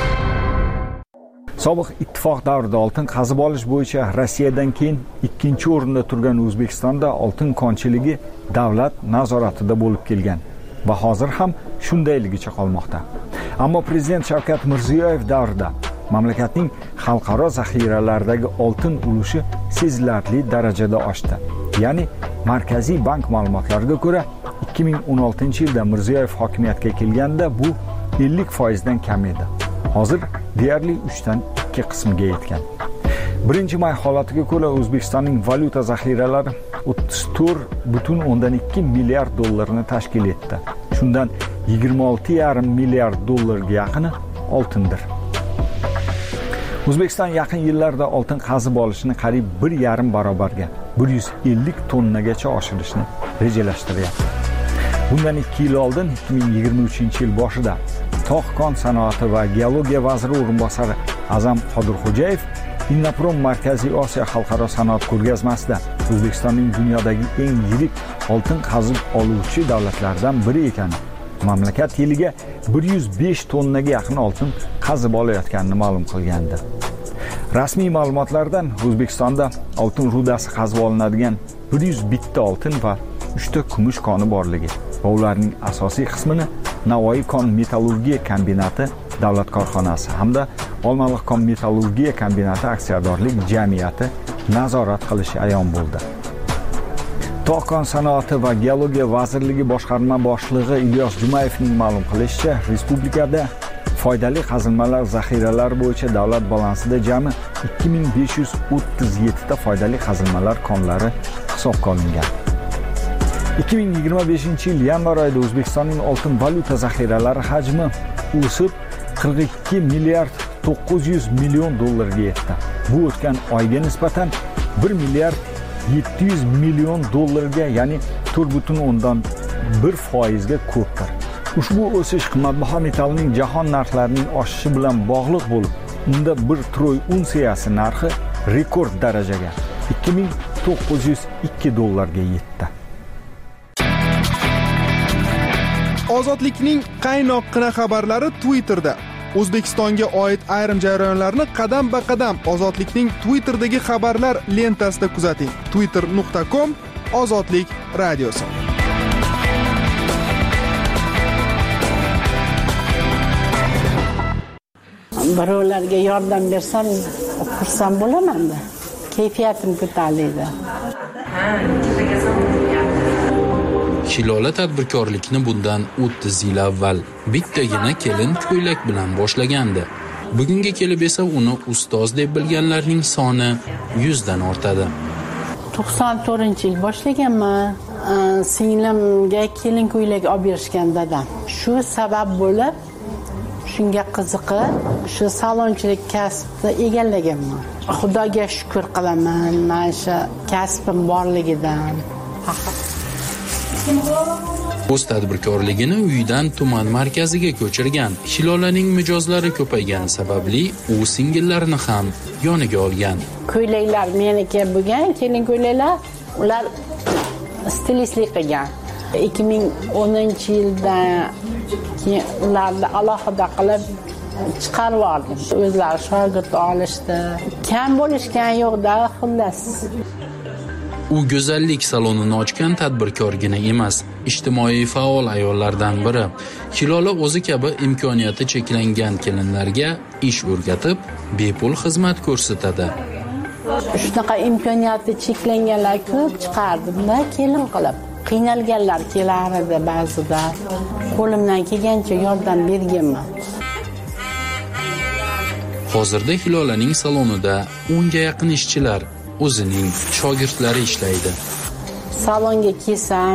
Sobiq ittifoq davrida oltin qazib olish bo'yicha Rossiyadan keyin 2-o'rinda turgan O'zbekistonda oltin konchiligi davlat nazoratida bo'lib kelgan va hozir ham shundayligicha qolmoqda. Ammo prezident Shavkat Mirziyoyev davrida mamlakatning xalqaro zaxiralaridagi oltin ulushi sezilarli darajada oshdi. Ya'ni Markaziy bank ma'lumotlariga ko'ra 2016-yilda Mirziyoyev hokimiyatga kelganda bu 50% dan kam edi. Hozir deyarli 3dan 2 qismga yetgan. 1-may holatiga ko'ra O'zbekistonning valyuta zaxiralari 34,2 milliard dollarni tashkil etdi. Shundan 26,5 milliard dollarga yaqini oltindir. O'zbekiston yaqin yillarda oltin qazib olishni qariyb 1,5 barobarga, 150 tonnagacha oshirishni rejalashtiryapti. Bundan 2 yil oldin 2023-yil boshida tog' kon sanoati va geologiya vaziri o'rinbosari Azam Qodirxo'jayev Innoprom Markaziy Osiyo xalqaro sanoat ko'rgazmasida O'zbekistonning dunyodagi eng yirik oltin qazib oluvchi davlatlardan biri ekani, mamlakat yiliga 105 tonnaga yaqin oltin qazib olayotganini ma'lum qilgandi. Rasmiy ma'lumotlardan O'zbekistonda oltin rudasi qazib olinadigan 101 ta oltin va 3 ta kumush koni borligi va ularning asosiy qismini Navoiy kon metallurgiya kombinati davlat korxonasi hamda Olmaliq kon metallurgiya kombinati aksiyadorlik jamiyati nazorat qilishi ayon bo'ldi. Tog' sanoati va geologiya vazirligi boshqarma boshlig'i Ilyos Jumayevning ma'lum qilishicha, respublikada foydali qazilmalar zaxiralari bo'yicha davlat balansida jami 2537 ta foydali qazilmalar konlari hisobga olingan. 2025-yil yanvar oyida O'zbekistonning oltin valyuta zaxiralari hajmi o'sib 42 milliard 900 million dollarga yetdi. Bu o'tgan oyga nisbatan 1 milliard 700 million dollarga, ya'ni 4,1% ga ko'pdir. Ushbu o'sish qimmatbaho metallning jahon narxlarining oshishi bilan bog'liq bo'lib, unda 1 troy unsiyasi narxi rekord darajaga 2902 dollarga yetdi. Ozodlikning qaynoqqina xabarlari Twitterda. O'zbekistonga oid ayrim jarayonlarni qadam-ba-qadam Ozodlikning Twitterdagi xabarlar lentasida kuzating. twitter.com/ozodlik radiosi. Birovlarga yordam bersam, xursand bo'laman-da. Kayfiyatim ko'tariladi. Hilola tadbirkorlikni bundan 30 yil avval bittagina kelin ko'ylak bilan boshlagandi. Bugunga kelib esa uni ustoz deb bilganlarning soni 100 dan ortadi. 94-yil boshlaganman. Singlimga kelin ko'ylak olib berishgan dadam. Shu sabab bo'lib, shunga qiziqib, shu salonchilik kasbni egallaganman. Xudoga shukr qilaman, mana shu kasbim borligidan. O'z tadbirkorligini uyidan tuman markaziga ko'chirgan. Hilolaning mijozlari ko'paygani sababli u singillarini ham yoniga olgan. Ko'ylaklar meniki bo'lgan, kelin ko'ylaklar, ular stilistlik qilgan. 2010-yilda keyin ularni alohida qilib chiqarib yubordim. O'zlari shogird olishdi. Kam bo'lishgan yo'qda, xullas. U go'zallik salonini ochgan tadbirkorgina emas, ijtimoiy faol ayollardan biri. Hilola o'zi kabi imkoniyati cheklangan kelinlarga ish o'rgatib, bepul xizmat ko'rsatadi. Shunaqa imkoniyati cheklanganlar ko'p chiqardim-da, kelin qilib. Qiynalganlar kelar edi ba'zida. Qo'limdan kelgancha yordam berganman. Hozirda Hilolaning salonida 10 ga yaqin ishchilar, o'zining shogirdlari ishlaydi. Salonga kelsam,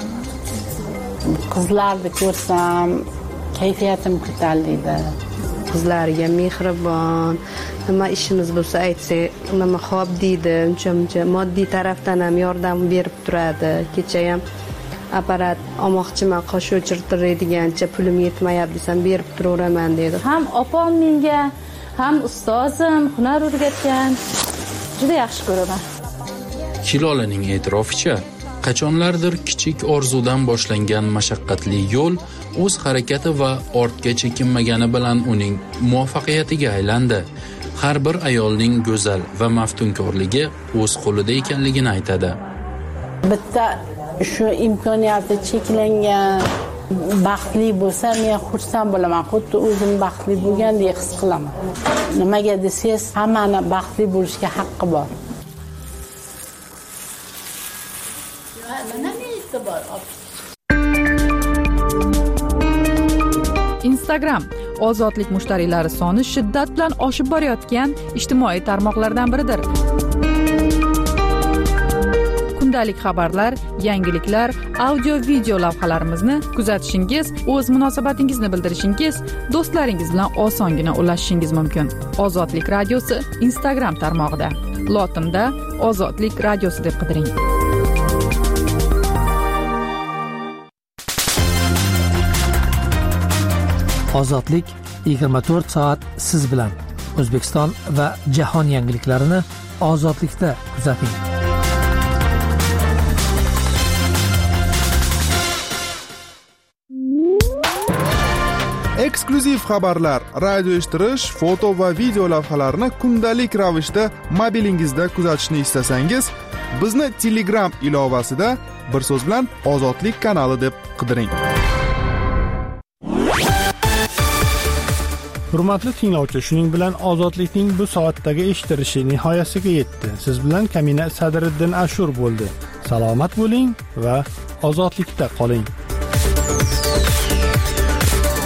qizlarni ko'rsam, kayfiyatim ko'tariladi. Qizlarga mehribon, nima ishimiz bo'lsa aytsak, nima xo'p deydi, uncha moddiy tarafdan ham yordam berib turadi. Kecha ham apparat olmoqchiman, qosh o'chirtiradigancha pulim yetmayapti desam, berib turaveraman dedi. Ham opam menga, ham ustozim hunar o'rgatgan. Juda yaxshi ko'raman. Hilolaning e'tiroficha, qachonlardir kichik orzudan boshlangan mashaqqatli yo'l o'z harakati va ortga chekinmagani bilan uning muvaffaqiyatiga aylandi. Har bir ayolning go'zal va maftunkorligi o'z qo'lida ekanligini aytadi. Bitta shu imkoniyati cheklangan baxtli bo'lsa, men xursand bo'laman. Xuddi o'zim baxtli bo'lgandek his qilaman. Nimaga desangiz, hammani baxtli bo'lishga haqqi bor. Instagram ozodlik mushtariylari soni shiddat bilan oshib borayotgan ijtimoiy tarmoqlardan biridir. Kundalik xabarlar, yangiliklar, audio-video lavhalarimizni kuzatishingiz, o'z munosabatingizni bildirishingiz, do'stlaringiz bilan osongina ulashishingiz mumkin. Ozodlik radiosi Instagram tarmog'ida. Lotinda Ozodlik radiosi deb qidiring. Ozodlik 24 soat siz bilan. O'zbekiston va jahon yangiliklarini Ozodlikda kuzating. Eksklyuziv xabarlar, radio eshittirish, foto va video lavhalarni kundalik ravishda mobilingizda kuzatishni istasangiz, bizni Telegram ilovasida bir so'z bilan Ozodlik kanali deb qidiring. Hurmatli tinglovchi, shuning bilan Ozodlikning bu soatdagi eshitilishi nihoyasiga yetdi. Siz bilan Kamina Sadriddin Ashur bo'ldi. Salomat bo'ling va ozodlikda qoling.